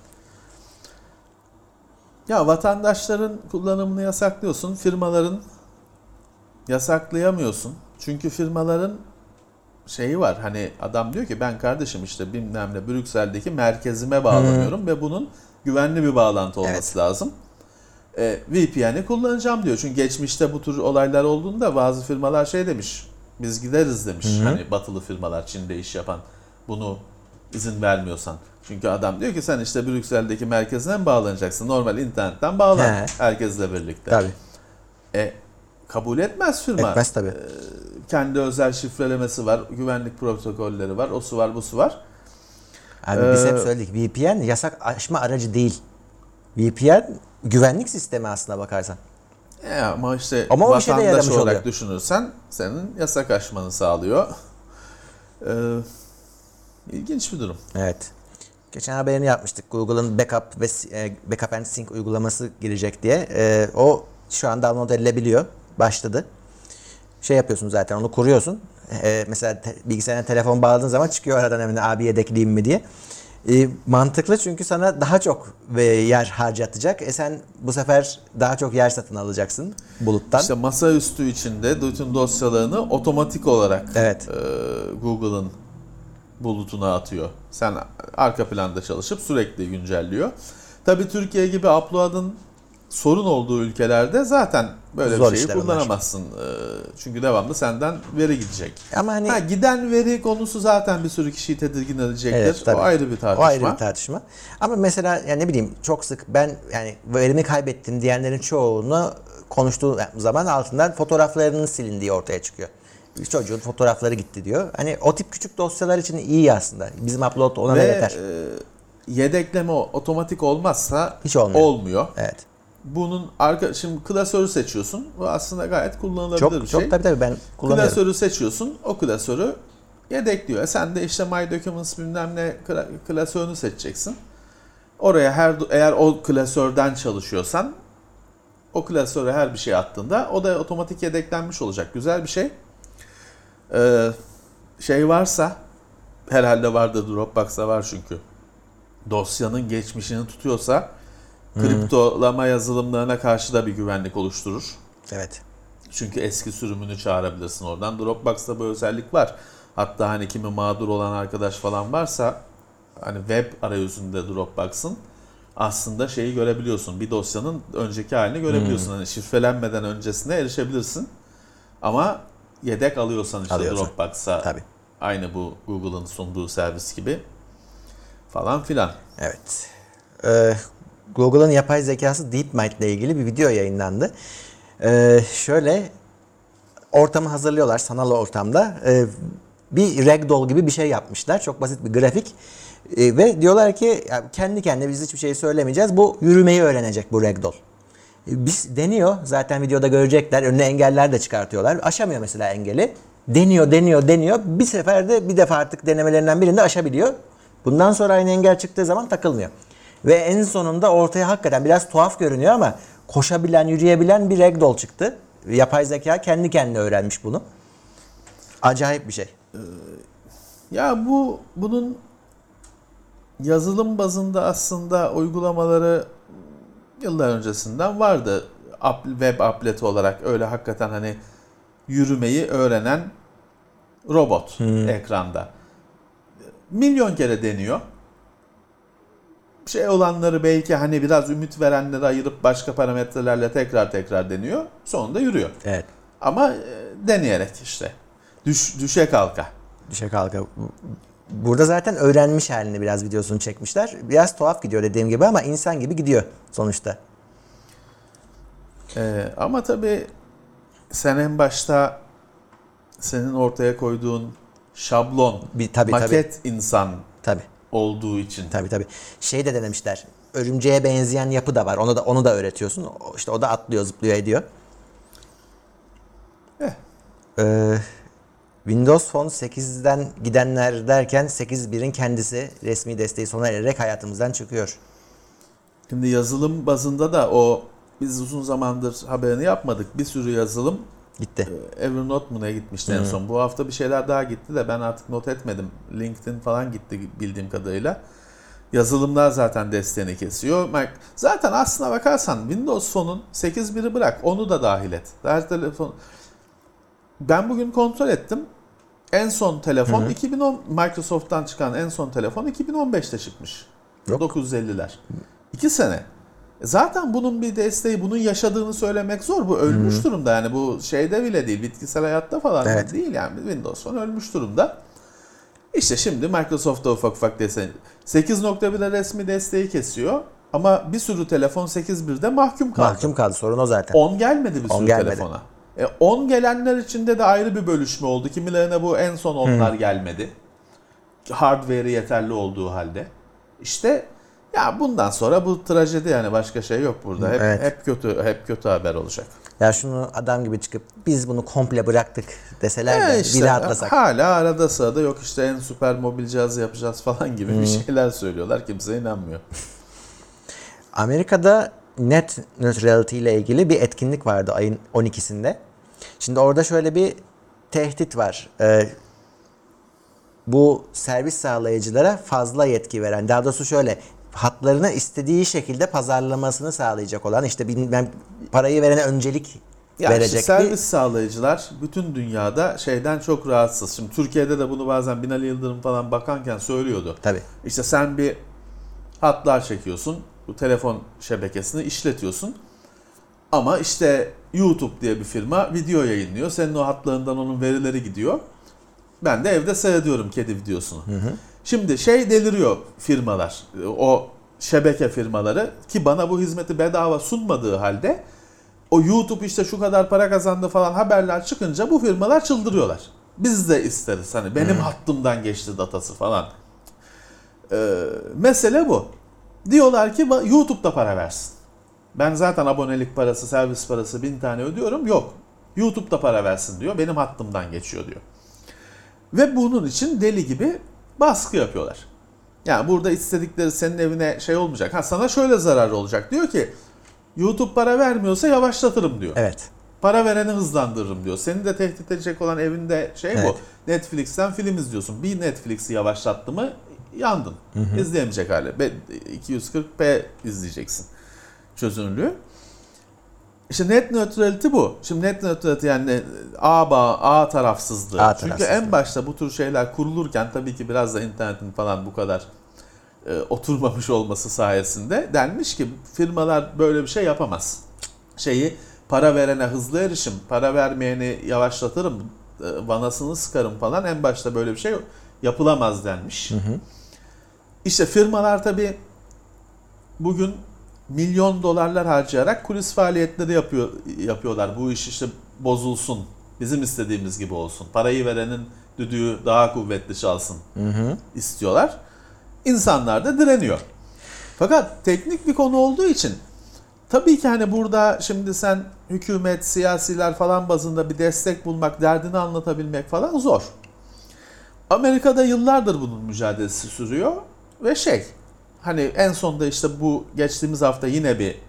Ya vatandaşların kullanımını yasaklıyorsun, firmaların yasaklayamıyorsun. Çünkü firmaların şeyi var, hani adam diyor ki ben kardeşim işte bilmem ne Brüksel'deki merkezime bağlanıyorum hmm. ve bunun güvenli bir bağlantı olması evet. lazım. E, V P N'i kullanacağım diyor. Çünkü geçmişte bu tür olaylar olduğunda bazı firmalar şey demiş, biz gideriz demiş. Hmm. Hani batılı firmalar, Çin'de iş yapan, bunu izin vermiyorsan. Çünkü adam diyor ki sen işte Brüksel'deki merkezine mi bağlanacaksın? Normal internetten bağlan He. herkesle birlikte. Tabii. E, kabul etmez firma. Etmez tabii. E, kendi özel şifrelemesi var, güvenlik protokolleri var, o su var, bu su var. Abi ee, biz hep söyledik, V P N yasak aşma aracı değil. V P N güvenlik sistemi aslına bakarsan. E, ama işte ama vatandaş olarak oluyor. Düşünürsen senin yasak aşmanı sağlıyor. Ee, ilginç bir durum. Evet. Geçen haberini yapmıştık. Google'ın backup ve backup and sync uygulaması girecek diye. Ee, o Şu an download edilebiliyor. Başladı. Şey yapıyorsun zaten, onu kuruyorsun. Ee, mesela te- bilgisayarına telefon bağladığın zaman çıkıyor aradan hemen abi yedekleyeyim mi diye. Ee, mantıklı çünkü sana daha çok e, yer harcatacak. E sen bu sefer daha çok yer satın alacaksın buluttan. İşte masaüstü içinde bütün dosyalarını otomatik olarak Evet. e, Google'ın bulutuna atıyor. Sen arka planda çalışıp sürekli güncelliyor. Tabii Türkiye gibi upload'ın sorun olduğu ülkelerde zaten böyle Zor bir şeyi işler onlar. kullanamazsın. Ee, Çünkü devamlı senden veri gidecek. Ama hani Ha, giden veri konusu zaten bir sürü kişiyi tedirgin edecektir. Evet, tabii. O ayrı bir o tartışma. ayrı bir tartışma. Ama mesela yani ne bileyim çok sık ben yani verimi kaybettim diyenlerin çoğunu konuştuğu zaman altından fotoğraflarının silindiği ortaya çıkıyor. Çocuğun fotoğrafları gitti diyor. Hani o tip küçük dosyalar için iyi aslında. Bizim upload ona da Ve yeter. e, yedekleme otomatik olmazsa Hiç olmuyor. olmuyor. Evet. Bunun arka şimdi klasörü seçiyorsun. Bu aslında gayet kullanılabilir Çok bir şey. çok tabii tabii ben kullanıyorum. Klasörü seçiyorsun. O klasörü yedekliyor. Sen de işte My Documents bilmem ne kla- klasörünü seçeceksin. Oraya her eğer o klasörden çalışıyorsan o klasöre her bir şey attığında o da otomatik yedeklenmiş olacak. Güzel bir şey. Ee, şey varsa herhalde vardır, Dropbox'ta var çünkü. Dosyanın geçmişini tutuyorsa kriptolama yazılımlarına karşı da bir güvenlik oluşturur. Evet. Çünkü eski sürümünü çağırabilirsin oradan. Dropbox'ta bu özellik var. Hatta hani kimi mağdur olan arkadaş falan varsa hani web arayüzünde Dropbox'ın aslında şeyi görebiliyorsun. Bir dosyanın önceki halini görebiliyorsun. Hmm. Hani şifrelenmeden öncesine erişebilirsin. Ama yedek alıyorsan işte Alıyorsan. Dropbox'a Tabii. aynı bu Google'ın sunduğu servis gibi falan filan. Evet. Ee, Google'ın yapay zekası DeepMind ile ilgili bir video yayınlandı. Ee, şöyle ortamı hazırlıyorlar sanal ortamda. Ee, bir ragdoll gibi bir şey yapmışlar. Çok basit bir grafik. Ee, ve diyorlar ki ya kendi kendine biz hiçbir şey söylemeyeceğiz. Bu yürümeyi öğrenecek bu ragdoll. Ee, biz deniyor. Zaten videoda görecekler. Önüne engeller de çıkartıyorlar. Aşamıyor mesela engeli. Deniyor, deniyor, deniyor. Bir seferde bir defa artık denemelerinden birinde aşabiliyor. Bundan sonra aynı engel çıktığı zaman takılmıyor. Ve en sonunda ortaya hakikaten biraz tuhaf görünüyor ama koşabilen, yürüyebilen bir ragdoll çıktı. Yapay zeka kendi kendine öğrenmiş bunu. Acayip bir şey. Ya bu bunun yazılım bazında aslında uygulamaları yıllar öncesinden vardı. App, web applet olarak öyle hakikaten hani yürümeyi öğrenen robot ekranda. Milyon kere deniyor. Şey olanları belki hani biraz ümit verenleri ayırıp başka parametrelerle tekrar tekrar deniyor. Sonunda yürüyor. Evet. Ama e, deneyerek işte. Düş, düşe kalka. Düşe kalka. Burada zaten öğrenmiş halini biraz videosunu çekmişler. Biraz tuhaf gidiyor dediğim gibi ama insan gibi gidiyor sonuçta. Ee, ama tabii sen en başta senin ortaya koyduğun şablon, Bir, tabii, maket insan Tabii. olduğu için. Tabii tabii. Şey de denemişler. Örümceğe benzeyen yapı da var. Onu da onu da öğretiyorsun. O- İşte o da atlıyor, zıplıyor, ediyor. Eh. Ee, Windows Phone sekizden gidenler derken sekiz nokta birin kendisi resmi desteği sona ererek hayatımızdan çıkıyor. Şimdi yazılım bazında da o biz uzun zamandır haberini yapmadık. Bir sürü yazılım Gitti. Evernote mu ne gitmişti en son. Bu hafta bir şeyler daha gitti de ben artık not etmedim. LinkedIn falan gitti bildiğim kadarıyla. Yazılımlar zaten desteğini kesiyor. Zaten aslına bakarsan Windows Phone'un sekiz nokta biri bırak, onu da dahil et. Her telefon. Ben bugün kontrol ettim. En son telefon Hı hı. iki bin on Microsoft'tan çıkan en son telefon iki bin on beşte çıkmış. Yok. dokuz yüz elliler. iki sene. Zaten bunun bir desteği, bunun yaşadığını söylemek zor. Bu ölmüş Hı. durumda. Yani bu şeyde bile değil, bitkisel hayatta falan Evet. değil yani. Windows Phone ölmüş durumda. İşte şimdi Microsoft'ta ufak ufak desteği. sekiz nokta bire resmi desteği kesiyor. Ama bir sürü telefon sekiz nokta birde mahkum kaldı. Mahkum kaldı. Sorun o zaten. on gelmedi bir on sürü gelmedi. telefona. E, on gelenler içinde de ayrı bir bölüşme oldu. Kimilerine bu en son onlar gelmedi. Hardware'i yeterli olduğu halde. İşte ya bundan sonra bu trajedi, yani başka şey yok burada. Hep, Evet. hep kötü hep kötü haber olacak. Ya şunu adam gibi çıkıp biz bunu komple bıraktık deseler de E işte, bir rahatlasak. hala arada sırada yok işte en süper mobil cihazı yapacağız falan gibi bir şeyler söylüyorlar. Kimse inanmıyor. Amerika'da net neutrality ile ilgili bir etkinlik vardı ayın on ikisinde. Şimdi orada şöyle bir tehdit var. Ee, bu servis sağlayıcılara fazla yetki veren, daha doğrusu şöyle, hatlarını istediği şekilde pazarlamasını sağlayacak olan, işte bilmem, parayı verene öncelik ya verecek. Işte servis sağlayıcılar bütün dünyada şeyden çok rahatsız. Şimdi Türkiye'de de bunu bazen Binali Yıldırım falan bakanken söylüyordu. Tabii. İşte sen bir hatlar çekiyorsun, bu telefon şebekesini işletiyorsun. Ama işte YouTube diye bir firma video yayınlıyor. Senin o hatlarından onun verileri gidiyor. Ben de evde seyrediyorum kedi videosunu. Hı hı. Şimdi şey deliriyor firmalar, o şebeke firmaları, ki bana bu hizmeti bedava sunmadığı halde o YouTube işte şu kadar para kazandı falan haberler çıkınca bu firmalar çıldırıyorlar. Biz de isteriz, hani benim hmm. hattımdan geçti datası falan. Ee, mesele bu. Diyorlar ki YouTube'da para versin. Ben zaten abonelik parası, servis parası bin tane ödüyorum. Yok. YouTube'da para versin diyor. Benim hattımdan geçiyor diyor. Ve bunun için deli gibi baskı yapıyorlar. Yani burada istedikleri senin evine şey olmayacak. Ha, sana şöyle zarar olacak. Diyor ki YouTube para vermiyorsa yavaşlatırım diyor. Evet. Para vereni hızlandırırım diyor. Seni de tehdit edecek olan evinde şey evet. bu. Netflix'ten film izliyorsun. Bir Netflix'i yavaşlattı mı yandın. Hı hı. İzleyemeyecek hale. iki yüz kırk p izleyeceksin çözünürlüğü. İşte net neutrality bu. Şimdi net neutrality yani ağ bağ, ağ tarafsızlığı. Ağ Çünkü tarafsızlığı. en başta bu tür şeyler kurulurken tabii ki biraz da internetin falan bu kadar e, oturmamış olması sayesinde denmiş ki firmalar böyle bir şey yapamaz. Şeyi para verene hızlı erişim, para vermeyeni yavaşlatırım, e, vanasını sıkarım falan, en başta böyle bir şey yapılamaz denmiş. Hı hı. İşte firmalar tabii bugün milyon dolarlar harcayarak kulis faaliyetleri yapıyor yapıyorlar. Bu iş işte bozulsun, bizim istediğimiz gibi olsun, parayı verenin düdüğü daha kuvvetli çalsın hı hı. istiyorlar. İnsanlar da direniyor. Fakat teknik bir konu olduğu için tabii ki hani burada şimdi sen hükümet, siyasiler falan bazında bir destek bulmak, derdini anlatabilmek falan zor. Amerika'da yıllardır bunun mücadelesi sürüyor ve şey, hani en sonunda işte bu geçtiğimiz hafta yine bir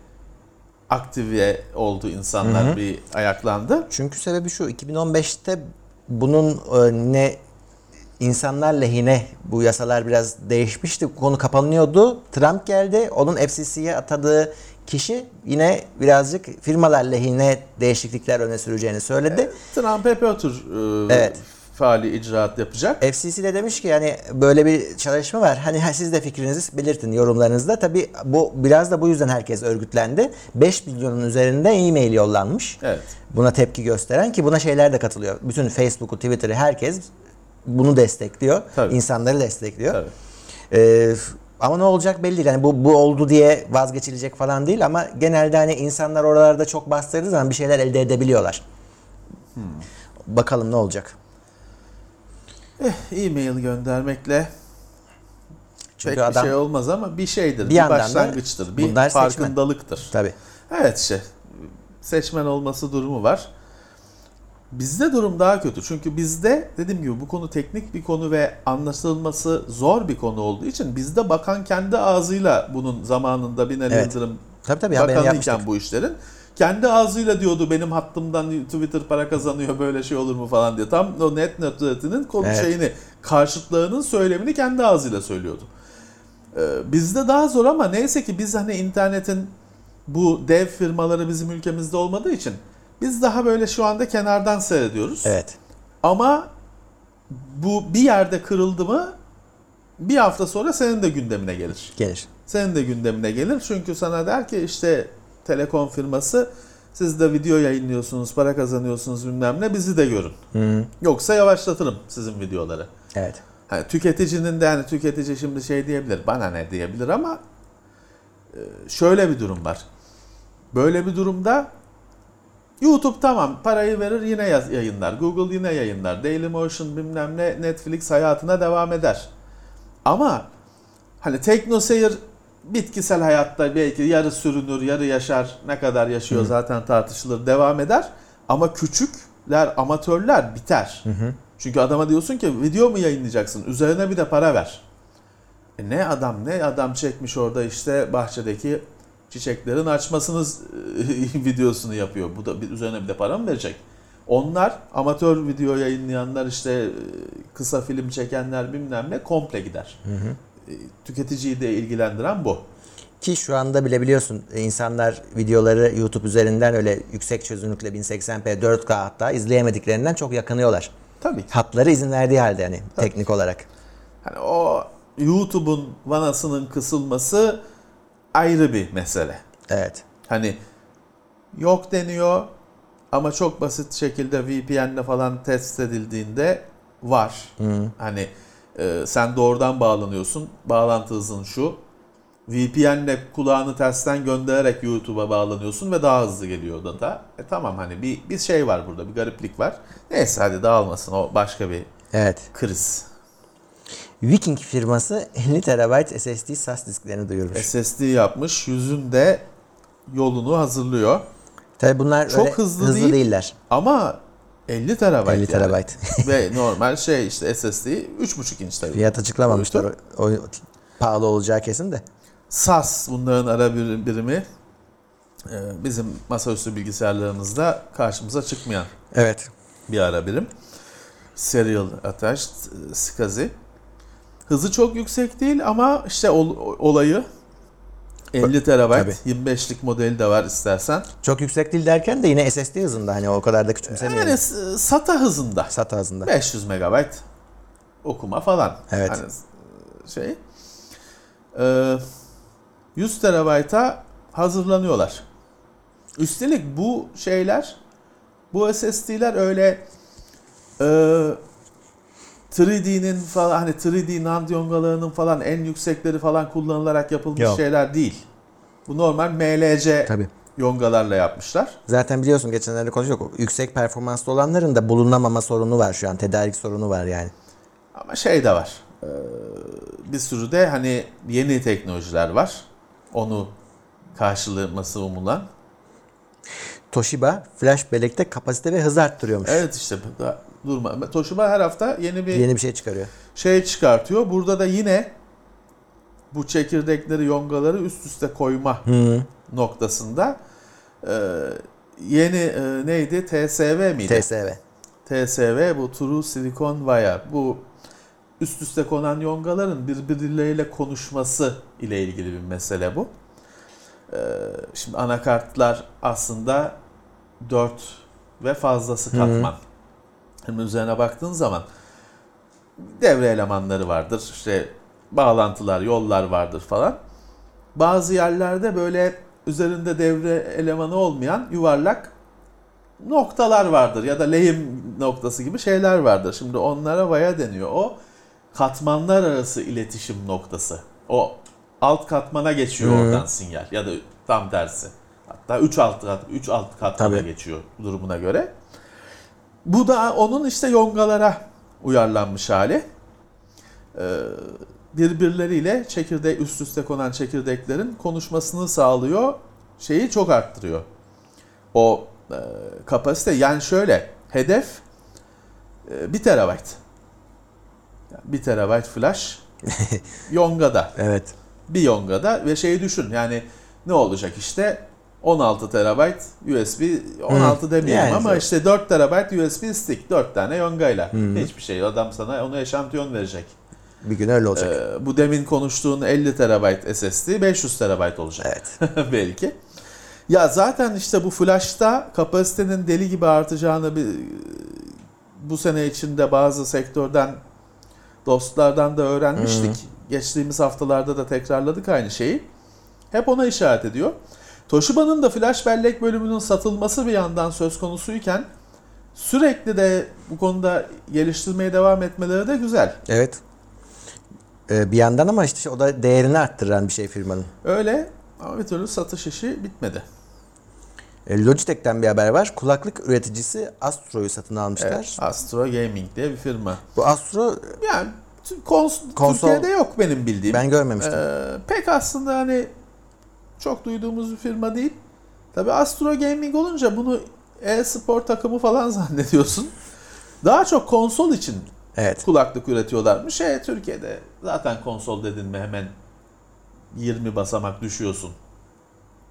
aktive oldu, insanlar hı hı. bir ayaklandı. Çünkü sebebi şu, iki bin on beşte bunun e, ne insanlar lehine bu yasalar biraz değişmişti. Konu kapanıyordu. Trump geldi. Onun F C C'ye atadığı kişi yine birazcık firmalar lehine değişiklikler öne süreceğini söyledi. E, Trump hep o tür e, evet. faali icraat yapacak. F C C de demiş ki yani böyle bir çalışma var. Hani siz de fikrinizi belirtin yorumlarınızda. Tabii bu biraz da bu yüzden herkes örgütlendi. beş milyonun üzerinde e-mail yollanmış. Evet. Buna tepki gösteren, ki buna şeyler de katılıyor. Bütün Facebook'u, Twitter'ı, herkes bunu destekliyor. Tabii. İnsanları destekliyor. Tabii. Ee, ama ne olacak belli değil. Yani bu bu oldu diye vazgeçilecek falan değil, ama genelde hani insanlar oralarda çok bastırdığı zaman bir şeyler elde edebiliyorlar. Hmm. Bakalım ne olacak. Eh, e-mail göndermekle çünkü pek adam, bir şey olmaz ama bir şeydir, bir, bir başlangıçtır, bir farkındalıktır. Seçmen. Tabii. Evet, işte seçmen olması durumu var. Bizde durum daha kötü. Çünkü bizde dediğim gibi bu konu teknik bir konu ve anlaşılması zor bir konu olduğu için bizde bakan kendi ağzıyla bunun zamanında Binali evet. Yıldırım tabii, tabii, bakanıyken bu işlerin kendi ağzıyla diyordu benim hattımdan Twitter para kazanıyor, böyle şey olur mu falan diye. Tam o net neutrality'nin konu evet. şeyini, karşıtlığının söylemini kendi ağzıyla söylüyordu. Ee, bizde daha zor ama neyse ki biz hani internetin bu dev firmaları bizim ülkemizde olmadığı için biz daha böyle şu anda kenardan seyrediyoruz. Evet. Ama bu bir yerde kırıldı mı bir hafta sonra senin de gündemine gelir. Gelir. Senin de gündemine gelir. Çünkü sana der ki işte telekom firması, siz de video yayınlıyorsunuz, para kazanıyorsunuz bilmem ne, bizi de görün. Hı. Yoksa yavaşlatırım sizin videoları. Evet. Hani tüketicinin de, hani tüketici şimdi şey diyebilir, bana ne diyebilir, ama şöyle bir durum var. Böyle bir durumda YouTube tamam parayı verir, yine yayınlar. Google yine yayınlar. Dailymotion bilmem ne, Netflix hayatına devam eder. Ama hani TeknoSeyir bitkisel hayatta belki yarı sürünür, yarı yaşar. Ne kadar yaşıyor hı. zaten tartışılır, devam eder. Ama küçükler, amatörler biter. Hı hı. Çünkü adama diyorsun ki video mu yayınlayacaksın? Üzerine bir de para ver. E ne adam ne adam çekmiş orada işte bahçedeki çiçeklerin açmasını videosunu yapıyor. Bu da bir, üzerine bir de para mı verecek? Onlar amatör video yayınlayanlar, işte kısa film çekenler bilmem ne komple gider. Hı hı. Tüketiciyi de ilgilendiren bu. Ki şu anda bile biliyorsun insanlar videoları YouTube üzerinden öyle yüksek çözünürlükle bin seksen p dört K hatta izleyemediklerinden çok yakınıyorlar. Tabii ki. Hatları izin verdiği halde hani Tabii. teknik olarak. Hani o YouTube'un vanasının kısılması ayrı bir mesele. Evet. Hani yok deniyor ama çok basit şekilde V P N'le falan test edildiğinde var. Hı. Hani e, sen doğrudan bağlanıyorsun. Bağlantı hızın şu. V P N'le kulağını tersten göndererek YouTube'a bağlanıyorsun ve daha hızlı geliyor data. E tamam, hani bir bir şey var burada, bir gariplik var. Neyse hadi dağılmasın, o başka bir evet. kriz. Viking firması elli terabayt S S D S A S disklerini duyurmuş. S S D yapmış, yüzün de yolunu hazırlıyor. Tabii bunlar çok hızlı, hızlı değil, değiller. Ama elli terabayt elli terabayt. Yani. Ve normal şey işte S S D üç buçuk inç tabii. Fiyat açıklamamışlar. O, o pahalı olacağı kesin de. S A S bunların ara birimi. Bizim masaüstü bilgisayarlarımızda karşımıza çıkmayan evet. bir ara birim. Serial Attached S C S I. Hızı çok yüksek değil ama işte ol, olayı elli terabayt, tabii. yirmi beşlik modeli de var istersen. Çok yüksek değil derken de yine S S D hızında, hani o kadar da küçümsemeyelim. Yani SATA hızında. SATA hızında. beş yüz megabayt okuma falan. Evet. Hani şey. yüz terabayta hazırlanıyorlar. Üstelik bu şeyler, bu S S D'ler öyle e, üç D'nin falan, hani üç D NAND yongalarının falan en yüksekleri falan kullanılarak yapılmış Yok. şeyler değil. Bu normal M L C Tabii. yongalarla yapmışlar. Zaten biliyorsun geçenlerde konuşuyorduk. Yüksek performanslı olanların da bulunamama sorunu var şu an. Tedarik sorunu var yani. Ama şey de var. Bir sürü de hani yeni teknolojiler var. Onu karşılaması umulan. Toshiba flash bellekte kapasite ve hızı arttırıyormuş. Evet işte durma. Toshiba her hafta yeni bir yeni bir şey çıkarıyor. Şey çıkartıyor. Burada da yine bu çekirdekleri, yongaları üst üste koyma Hı. noktasında e, yeni e, neydi? T S V miydi? T S V. T S V bu True Silicon Wire. Bu üst üste konan yongaların birbirleriyle konuşması ile ilgili bir mesele bu. Ee, şimdi anakartlar aslında dört ve fazlası katman. Hem üzerine baktığın zaman devre elemanları vardır, işte bağlantılar, yollar vardır falan. Bazı yerlerde böyle üzerinde devre elemanı olmayan yuvarlak noktalar vardır ya da lehim noktası gibi şeyler vardır. Şimdi onlara vaya deniyor. O katmanlar arası iletişim noktası. O alt katmana geçiyor hmm. oradan sinyal ya da tam tersi. Hatta üç alt üç alt katmana Tabii. geçiyor durumuna göre. Bu da onun işte yongalara uyarlanmış hali. Ee, birbirleriyle çekirdek üst üste konan çekirdeklerin konuşmasını sağlıyor. Şeyi çok arttırıyor. O e, kapasite, yani şöyle hedef e, bir terabayt. bir terabayt flash yongada. Evet. Bir yongada ve şeyi düşün, yani ne olacak işte on altı terabayt U S B, on altı hmm. demeyelim yani ama işte dört terabayt U S B stick, dört tane yongayla. Hmm. Hiçbir şey, adam sana onu eşantiyon verecek. Bir gün öyle olacak. Ee, bu demin konuştuğun elli terabayt S S D beş yüz terabayt olacak. Evet. Belki. Ya zaten işte bu flash'ta kapasitenin deli gibi artacağını bir, bu sene içinde bazı sektörden, dostlardan da öğrenmiştik. Hmm. Geçtiğimiz haftalarda da tekrarladık aynı şeyi. Hep ona işaret ediyor. Toshiba'nın da flash bellek bölümünün satılması bir yandan söz konusuyken sürekli de bu konuda geliştirmeye devam etmeleri de güzel. Evet. Ee, bir yandan ama işte o da değerini arttıran bir şey firmanın. Öyle ama bir türlü satış işi bitmedi. Logitech'ten bir haber var. Kulaklık üreticisi Astro'yu satın almışlar. Evet, Astro Gaming diye bir firma. Bu Astro yani kons- konsol Türkiye'de yok benim bildiğim. Ben görmemiştim. Ee, pek aslında hani çok duyduğumuz bir firma değil. Tabii Astro Gaming olunca bunu e-spor takımı falan zannediyorsun. Daha çok konsol için evet. kulaklık üretiyorlarmış. Şey, Türkiye'de zaten konsol dedin mi hemen yirmi basamak düşüyorsun.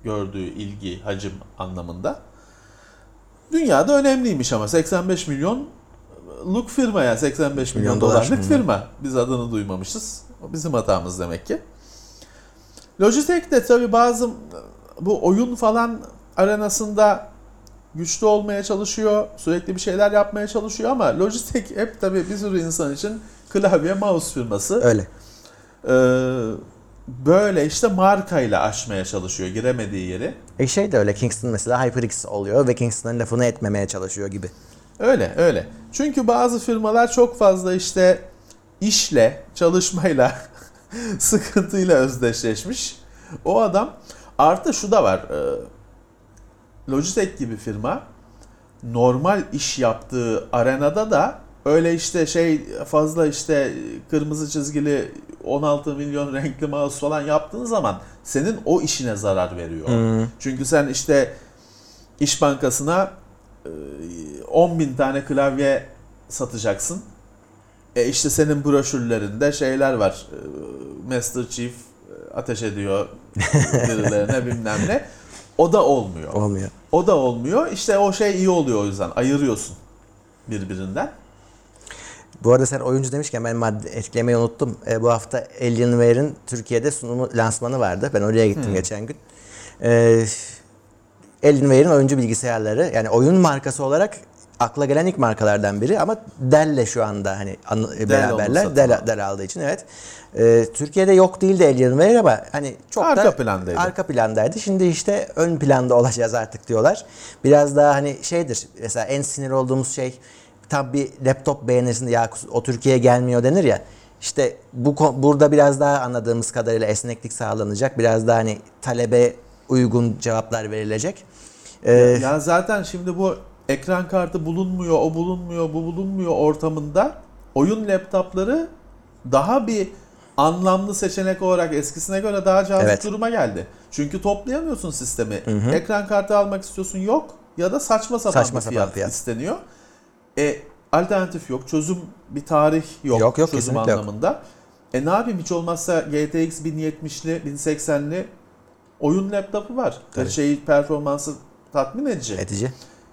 gördüğü ilgi, hacim anlamında. Dünyada önemliymiş ama seksen beş milyonluk firma ya, seksen beş milyon, milyon dolarlık dolar. firma. Biz adını duymamışız. O bizim hatamız demek ki. Logitech de tabii bazı bu oyun falan arenasında güçlü olmaya çalışıyor. Sürekli bir şeyler yapmaya çalışıyor ama Logitech hep tabii bir sürü insan için klavye mouse firması. Öyle. Ee, böyle işte markayla aşmaya çalışıyor giremediği yeri. E şey de öyle, Kingston mesela HyperX oluyor ve Kingston'ın lafını etmemeye çalışıyor gibi. Öyle öyle. Çünkü bazı firmalar çok fazla işte işle, çalışmayla, sıkıntıyla özdeşleşmiş. O adam, artı şu da var. Logitech gibi firma normal iş yaptığı arenada da öyle işte şey fazla işte kırmızı çizgili on altı milyon renkli mouse falan yaptığın zaman senin o işine zarar veriyor. Hmm. Çünkü sen işte İş Bankası'na on bin tane klavye satacaksın. E işte senin broşürlerinde şeyler var. Master Chief ateş ediyor birilerine bilmem ne. O da olmuyor. Olmuyor. O da olmuyor. İşte o şey iyi oluyor o yüzden. Ayırıyorsun birbirinden. Bu arada sen oyuncu demişken ben madde etkilemeyi unuttum. E, bu hafta Alienware'in Türkiye'de sunumu, lansmanı vardı. Ben oraya gittim hmm. geçen gün. E, Alienware'in oyuncu bilgisayarları, yani oyun markası olarak akla gelen ilk markalardan biri ama Dell'le şu anda hani an, beraberler. Dell, Dell aldığı için evet. Ee, Türkiye'de yok değildi Alienware ama hani çok arka da plandaydı. arka plandaydı. Şimdi işte ön planda olacağız artık diyorlar. Biraz daha hani şeydir. Mesela en sinir olduğumuz şey, tam bir laptop beğenirsin de ya o Türkiye'ye gelmiyor denir ya. İşte bu burada biraz daha anladığımız kadarıyla esneklik sağlanacak. Biraz daha hani talebe uygun cevaplar verilecek. Ee, ya, ya zaten şimdi bu ekran kartı bulunmuyor, o bulunmuyor, bu bulunmuyor ortamında oyun laptopları daha bir anlamlı seçenek olarak eskisine göre daha cazip evet. duruma geldi. Çünkü toplayamıyorsun sistemi. Hı hı. Ekran kartı almak istiyorsun, yok, ya da saçma sapan saçma bir fiyat, fiyat isteniyor. E, alternatif yok, çözüm bir tarih yok, yok, yok çözüm anlamında. Yok. E ne yapayım, hiç olmazsa G T X bin yetmişli, bin seksenli oyun laptopu var. Her şeyi, performansı tatmin edici. Edici.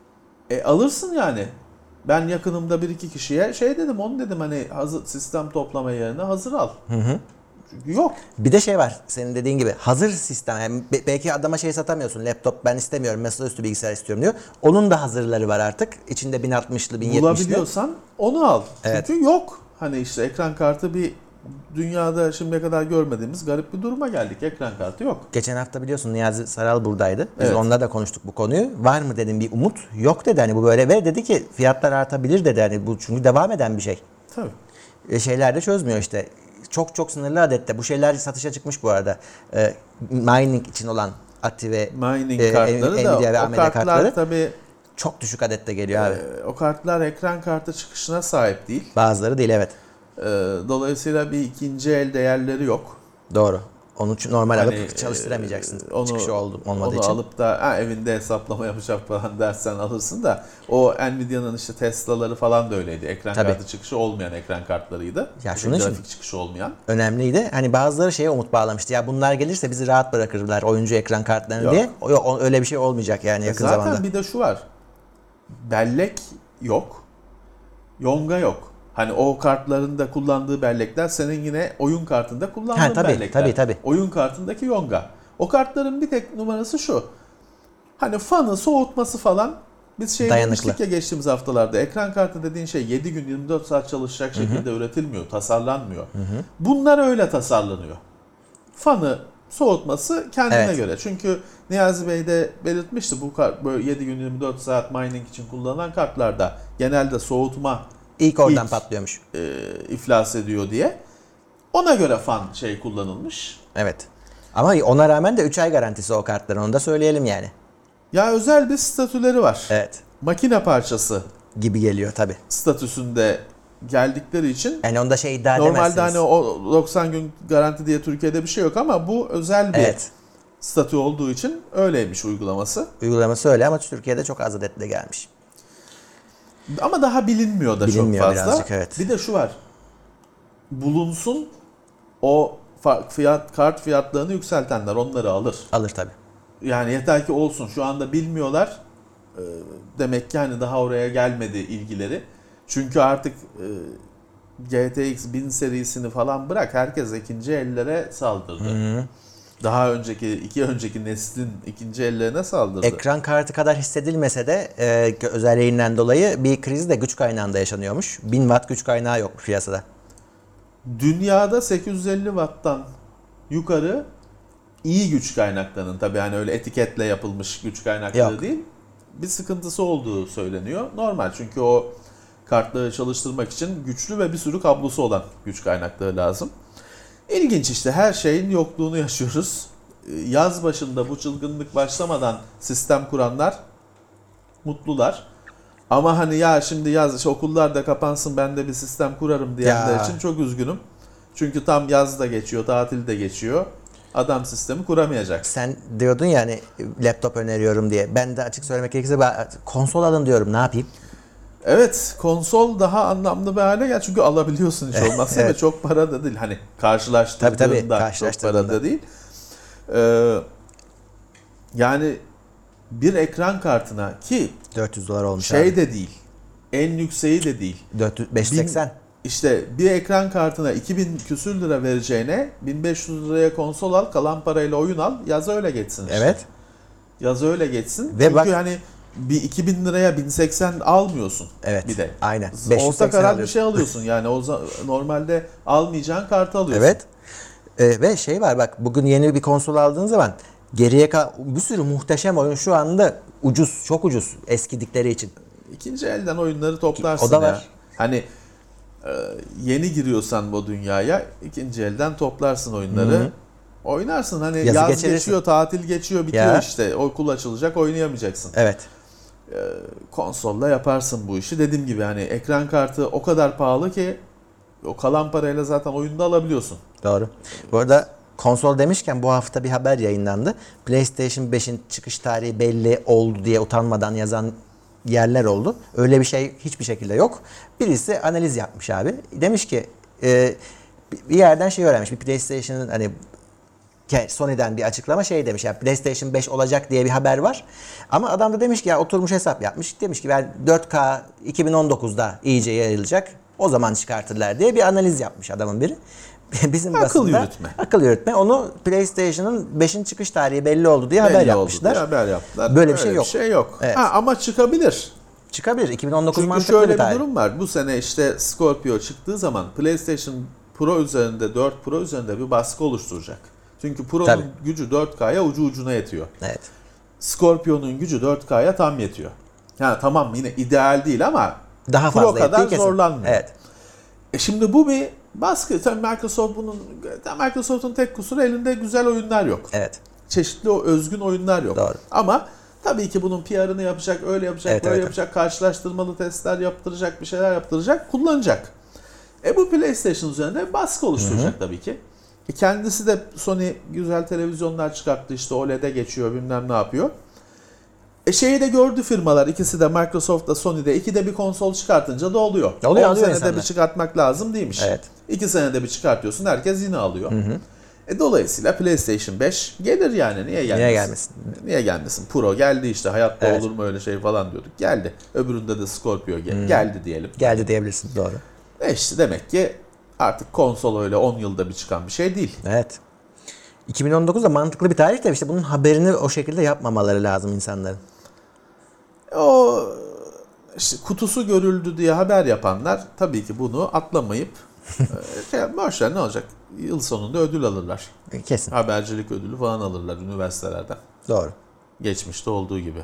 E alırsın yani. Ben yakınımda bir iki kişiye şey dedim, onu dedim hani hazır sistem toplama yerine hazır al. Hı hı. Çünkü yok. Bir de şey var senin dediğin gibi, hazır sistem. Yani belki adama şey satamıyorsun, laptop ben istemiyorum, masaüstü bilgisayar istiyorum diyor. Onun da hazırları var artık. İçinde bin altmışlı, bin yetmişli. Bulabiliyorsan onu al. Evet. Çünkü yok. Hani işte ekran kartı bir dünyada şimdiye kadar görmediğimiz garip bir duruma geldik. Ekran kartı yok. Geçen hafta biliyorsun Niyazi Saral buradaydı. Biz evet. onunla da konuştuk bu konuyu. Var mı dedim bir umut? Yok dedi, hani bu böyle, ve dedi ki fiyatlar artabilir dedi. Hani bu çünkü devam eden bir şey. Tabii. E şeyler de çözmüyor işte. Çok çok sınırlı adette. Bu şeyler satışa çıkmış bu arada. E, mining için olan Ati ve mining e, kartları da, Nvidia ve A M D kartlar kartları tabii çok düşük adette geliyor abi. E, o kartlar ekran kartı çıkışına sahip değil. Bazıları değil, evet. Dolayısıyla bir ikinci el değerleri yok. Doğru. Onu normal hani, alıp çalıştıramayacaksın. Onu, çıkışı oldu, olmadığı onu için. Onu alıp da ha, evinde hesaplama yapacak falan dersen alırsın da, o Nvidia'nın işte Tesla'ları falan da öyleydi. Ekran Tabii. kartı çıkışı olmayan ekran kartlarıydı. Ya şunun grafik için çıkışı olmayan. Önemliydi. Hani bazıları şeye umut bağlamıştı. Ya bunlar gelirse bizi rahat bırakırlar oyuncu ekran kartlarını yok. diye. O, öyle bir şey olmayacak yani yakın Zaten zamanda. Zaten bir de şu var. Bellek yok. Yonga yok. Hani o kartların da kullandığı bellekler senin yine oyun kartında kullandığın ha, tabii, bellekler. Tabii tabii. Oyun kartındaki yonga. O kartların bir tek numarası şu. Hani fanı, soğutması falan. Biz şey demiştik ya geçtiğimiz haftalarda. Ekran kartı dediğin şey yedi gün yirmi dört saat çalışacak şekilde Hı-hı. üretilmiyor, tasarlanmıyor. Hı-hı. Bunlar öyle tasarlanıyor. Fanı, soğutması kendine evet. göre. Çünkü Niyazi Bey de belirtmişti, bu kart böyle yedi gün yirmi dört saat mining için kullanılan kartlarda genelde soğutma İlk oradan İlk, patlıyormuş. E, iflas ediyor diye. Ona göre fan şey kullanılmış. Evet. Ama ona rağmen de üç ay garantisi o kartların, onu da söyleyelim yani. Ya özel bir statüleri var. Evet. Makine parçası gibi geliyor tabii. Statüsünde geldikleri için. Yani onda şey iddia normalde edemezsiniz. Normalde hani o doksan gün garanti diye Türkiye'de bir şey yok ama bu özel bir evet. statü olduğu için öyleymiş uygulaması. Uygulaması öyle ama Türkiye'de çok az adetle gelmiş. Ama daha bilinmiyor da bilinmiyor çok fazla. Birazcık, evet. Bir de şu var. Bulunsun, o fiyat kart fiyatlarını yükseltenler onları alır. Alır tabii. Yani yeter ki olsun. Şu anda bilmiyorlar. Ee, demek ki hani daha oraya gelmedi ilgileri. Çünkü artık e, G T X bin serisini falan bırak, herkes ikinci ellere saldırdı. Hı hı. Daha önceki, iki önceki neslin ikinci ellerine saldırdı. Ekran kartı kadar hissedilmese de e, özelliğinden dolayı bir kriz de güç kaynağında yaşanıyormuş. bin watt güç kaynağı yokmuş piyasada. Dünyada sekiz yüz elli watttan yukarı iyi güç kaynaklarının, tabii hani öyle etiketle yapılmış güç kaynakları Yok. değil, bir sıkıntısı olduğu söyleniyor. Normal, çünkü o kartları çalıştırmak için güçlü ve bir sürü kablosu olan güç kaynakları lazım. İlginç işte, her şeyin yokluğunu yaşıyoruz. Yaz başında bu çılgınlık başlamadan sistem kuranlar mutlular. Ama hani ya şimdi yaz işte okullar da kapansın, ben de bir sistem kurarım diyenler Ya. için çok üzgünüm. Çünkü tam yaz da geçiyor, tatil de geçiyor. Adam sistemi kuramayacak. Sen diyordun ya hani laptop öneriyorum diye. Ben de açık söylemek gerekirse ben konsol alın diyorum, ne yapayım? Evet, konsol daha anlamlı bir hale gel. Çünkü alabiliyorsun hiç olmazsa Evet. ve çok para da değil. Hani karşılaştırdığında, Tabii, tabii, çok karşılaştırdığında. para da değil. Ee, yani bir ekran kartına, ki dört yüz dolar olmuş şey abi. de değil, en yükseği de değil. dört yüz, beş yüz seksen. Bin, işte bir ekran kartına iki bin küsür lira vereceğine bin beş yüz liraya konsol al, kalan parayla oyun al, yaz öyle geçsin işte. Evet. Yaz öyle geçsin. Ve Çünkü bak- hani bir iki bin liraya bin seksen almıyorsun. Evet. Bir de. Aynen. beş yüz Orta seksen karar bir alıyorsun. şey alıyorsun. Yani o za- normalde almayacağın kartı alıyorsun. Evet. Ee, ve şey var bak, bugün yeni bir konsol aldığın zaman geriye kal bir sürü muhteşem oyun şu anda ucuz, çok ucuz eskidikleri için. İkinci elden oyunları toplarsın O da ya. var. Hani e, yeni giriyorsan bu dünyaya, ikinci elden toplarsın oyunları. Hı-hı. Oynarsın, hani Yazı yaz geçirirsin. geçiyor, tatil geçiyor, bitiyor Ya. işte. Okul açılacak, oynayamayacaksın. Evet. Konsolla yaparsın bu işi. Dediğim gibi hani ekran kartı o kadar pahalı ki o kalan parayla zaten oyunda alabiliyorsun. Doğru. Bu arada konsol demişken bu hafta bir haber yayınlandı. PlayStation beşin çıkış tarihi belli oldu diye utanmadan yazan yerler oldu. Öyle bir şey hiçbir şekilde yok. Birisi analiz yapmış abi. Demiş ki e, bir yerden şey öğrenmiş. Bir PlayStation'ın hani Sony'den bir açıklama şey demiş. Yani PlayStation beş olacak diye bir haber var. Ama adam da demiş ki ya oturmuş hesap yapmış. Demiş ki ben dört K iki bin on dokuzda iyice yayılacak. O zaman çıkartırlar diye bir analiz yapmış adamın biri. Bizim Akıl basında yürütme. akıl yürütme. Onu PlayStation'ın beşin çıkış tarihi belli oldu diye haber Belli oldu yapmışlar. diye haber yaptılar. Böyle bir Öyle şey yok. Bir şey yok. Evet. Ha, ama çıkabilir. Çıkabilir. iki bin on dokuz Çünkü mantıklı şöyle bir bir tarih. durum var. Bu sene işte Scorpio çıktığı zaman PlayStation Pro üzerinde, dört Pro üzerinde bir baskı oluşturacak. Çünkü Pro'nun Tabii. gücü dört K'ya ucu ucuna yetiyor. Evet. Scorpio'nun gücü dört K'ya tam yetiyor. Yani tamam, yine ideal değil ama Daha Pro fazla kadar yettiği kesin. zorlanmıyor. Evet. E şimdi bu bir baskı. Tabii Microsoft bunun, Microsoft'un tek kusuru elinde güzel oyunlar yok. Evet. Çeşitli o özgün oyunlar yok. Doğru. Ama tabii ki bunun P R'ını yapacak, öyle yapacak, Evet, böyle evet, yapacak, karşılaştırmalı testler yaptıracak, bir şeyler yaptıracak, kullanacak. E bu PlayStation üzerinde baskı oluşturacak Hı-hı. tabii ki. E kendisi de Sony güzel televizyonlar çıkarttı, işte O L E D'e geçiyor, bilmem ne yapıyor. E şeyi de gördü firmalar, ikisi de, Microsoft da Sony de, ikide bir konsol çıkartınca da oluyor. Oluyor, on alıyor senede insanlar. bir çıkartmak lazım değilmiş. Evet. iki senede bir çıkartıyorsun, herkes yine alıyor. Hı hı. E dolayısıyla PlayStation beş gelir yani, niye gelmesin? Niye gelmesin? Niye gelmesin? Pro geldi işte, hayatta Evet. olur mu öyle şey falan diyorduk. Geldi. Öbüründe de Scorpio gel- hmm. geldi diyelim. Geldi diyebilirsin, doğru. E işte demek ki artık konsol öyle on yılda bir çıkan bir şey değil. Evet. iki bin on dokuz da mantıklı bir tarih de işte bunun haberini o şekilde yapmamaları lazım insanların. O işte kutusu görüldü diye haber yapanlar tabii ki bunu atlamayıp şey, boşver, ne olacak? Yıl sonunda ödül alırlar. Kesin. Habercilik ödülü falan alırlar üniversitelerden. Doğru. Geçmişte olduğu gibi.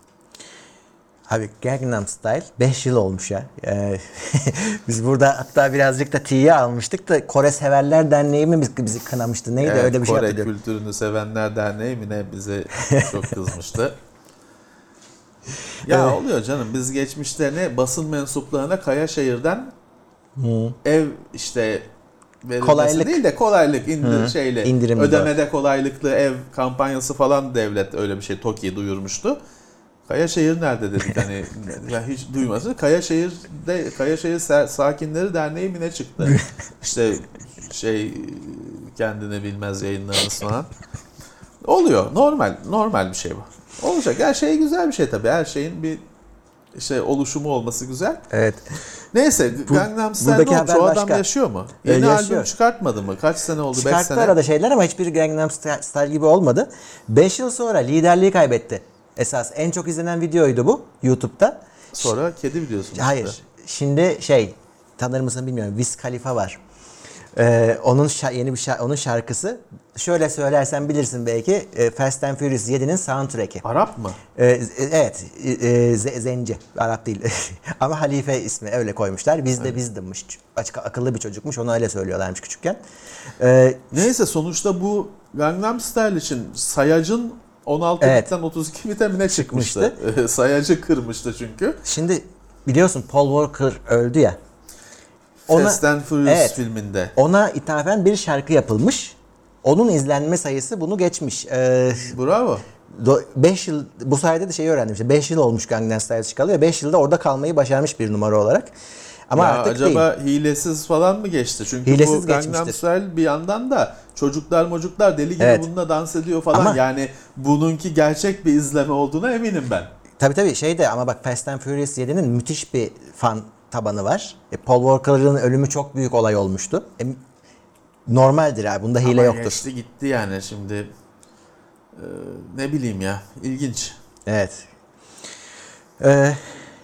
Abi Gangnam Style beş yıl olmuş ya. Ee, biz burada hatta birazcık da tiye almıştık da Kore Severler Derneği mi bizi, bizi kınamıştı? Neydi Evet, öyle bir şey Kore hatırlıyorum. Kültürünü Sevenler Derneği mi ne bize çok kızmıştı. Ya Evet. oluyor canım, biz geçmişte ne basın mensuplarına Kayaşehir'den Hı. ev işte verilmesi Kolaylık. değil de kolaylık indir, Hı. şeyle İndirimli ödemede doğru. Kolaylıklı ev kampanyası falan devlet öyle bir şey TOKİ duyurmuştu. Kayaşehir nerede dedik hani ya hiç duymasın. Kayaşehir'de Kayaşehir Sakinleri Derneği mi ne çıktı? İşte şey kendini bilmez yayınlarınız falan. Oluyor. Normal. Normal bir şey bu. Olacak. Her şey güzel bir şey tabii. Her şeyin bir işte oluşumu olması güzel. Evet. Neyse, Bu, Gangnam Style ne olmuş? O adam yaşıyor mu? Yeni e, yaşıyor. albüm çıkartmadı mı? Kaç sene oldu? beş Çıkarttı sene. arada şeyler ama hiçbiri Gangnam Style gibi olmadı. beş yıl sonra liderliği kaybetti. Esas en çok izlenen videoydu bu YouTube'da. Sonra kedi videosu mu? Hayır. çıktı? Şimdi şey, tanır mısın bilmiyorum. Wiz Khalifa var. Ee, onun şa- yeni bir şa- onun şarkısı. Şöyle söylersen bilirsin belki. e, Fast and Furious yedinin soundtrack'i. Arap mı? Ee, evet, e, e, Z- Zenci, Arap değil. Ama Halife ismi öyle koymuşlar. Biz de bizdimmiş. Açık akıllı bir çocukmuş. Onu öyle söylüyorlarmış küçükken. Ee, Neyse, sonuçta bu Gangnam Style için sayacın on altı Evet. bitten otuz iki bite mi ne çıkmıştı? Sayacı kırmıştı çünkü. şimdi biliyorsun Paul Walker öldü ya. Ona- Fast and Furious Evet. filminde. Ona ithafen bir şarkı yapılmış. Onun izlenme sayısı bunu geçmiş. Ee, Bravo. beş yıl, bu sayede de şeyi öğrendim. İşte beş yıl olmuş Gangnam Style çıkalı ve beş yılda orada kalmayı başarmış bir numara olarak. Ama Ya artık acaba değil. hilesiz falan mı geçti? Çünkü Hilesiz bu Gangnam geçmiştir. Style bir yandan da çocuklar mocuklar deli gibi Evet. bununla dans ediyor falan. Ama- Yani bununki gerçek bir izleme olduğuna eminim ben. Tabii tabii şey de ama bak Fast and Furious yedinin müthiş bir fan tabanı var. E, Paul Walker'ın ölümü çok büyük olay olmuştu. E, normaldir abi. Bunda hile Ama yoktur. geçti gitti yani şimdi. Ee, ne bileyim ya. İlginç. Evet. Ee,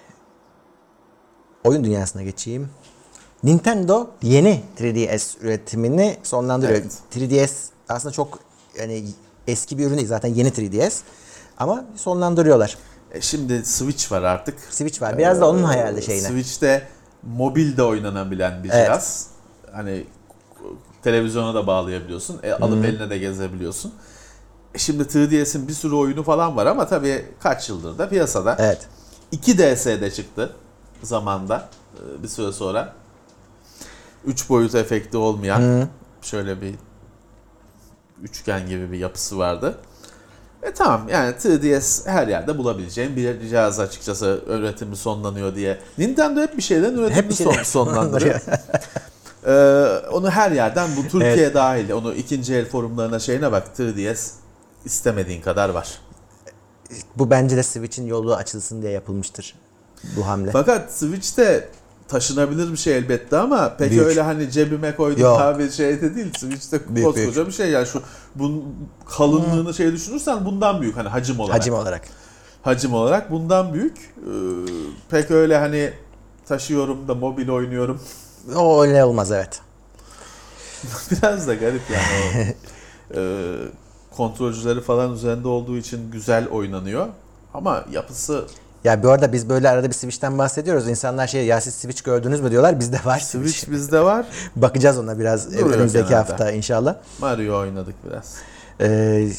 oyun dünyasına geçeyim. Nintendo yeni üç D S üretimini sonlandırıyor. Evet. üç D S aslında çok yani eski bir ürün değil zaten yeni üç D S ama sonlandırıyorlar. E şimdi Switch var artık. Switch var. Biraz da onun hayali şeyine. Switch'te mobilde oynanabilen bir Evet. cihaz. Hani televizyona da bağlayabiliyorsun. E, alıp eline de gezebiliyorsun. E şimdi üç D S'in bir sürü oyunu falan var ama tabii kaç yıldır da piyasada. Evet. iki D S'de çıktı zamanda e, bir süre sonra. üç boyut efekti olmayan şöyle bir üçgen gibi bir yapısı vardı. E tamam yani üç D S her yerde bulabileceğim bir cihaz açıkçası, üretimi sonlanıyor diye. Nintendo hep bir şeyden üretimini Hep bir son, şeyden sonlandırıyor. Ee, onu her yerden, bu Türkiye Evet. dahil, onu ikinci el forumlarına şeyine bak, üç D S istemediğin kadar var. Bu bence de Switch'in yolu açılsın diye yapılmıştır bu hamle. Fakat Switch'te taşınabilir bir şey elbette ama pek Büyük. öyle hani cebime koydum Yok. abi şey de değil. Switch'te Büyük, koskoca büyük. bir şey yani, şu bunun kalınlığını şey düşünürsen bundan büyük, hani hacim olarak. Hacim olarak. Hacim olarak bundan büyük. Ee, pek öyle hani taşıyorum da mobil oynuyorum. O öyle olmaz evet. Biraz da garip yani o. Ee, kontrolcüleri falan üzerinde olduğu için güzel oynanıyor. Ama yapısı, Ya bu arada biz böyle arada bir Switch'ten bahsediyoruz. İnsanlar şey ya siz Switch gördünüz mü diyorlar. Bizde var Switch. Switch bizde var. Bakacağız ona biraz Duruyor önümüzdeki kenarda. hafta inşallah. Mario oynadık biraz. Ee,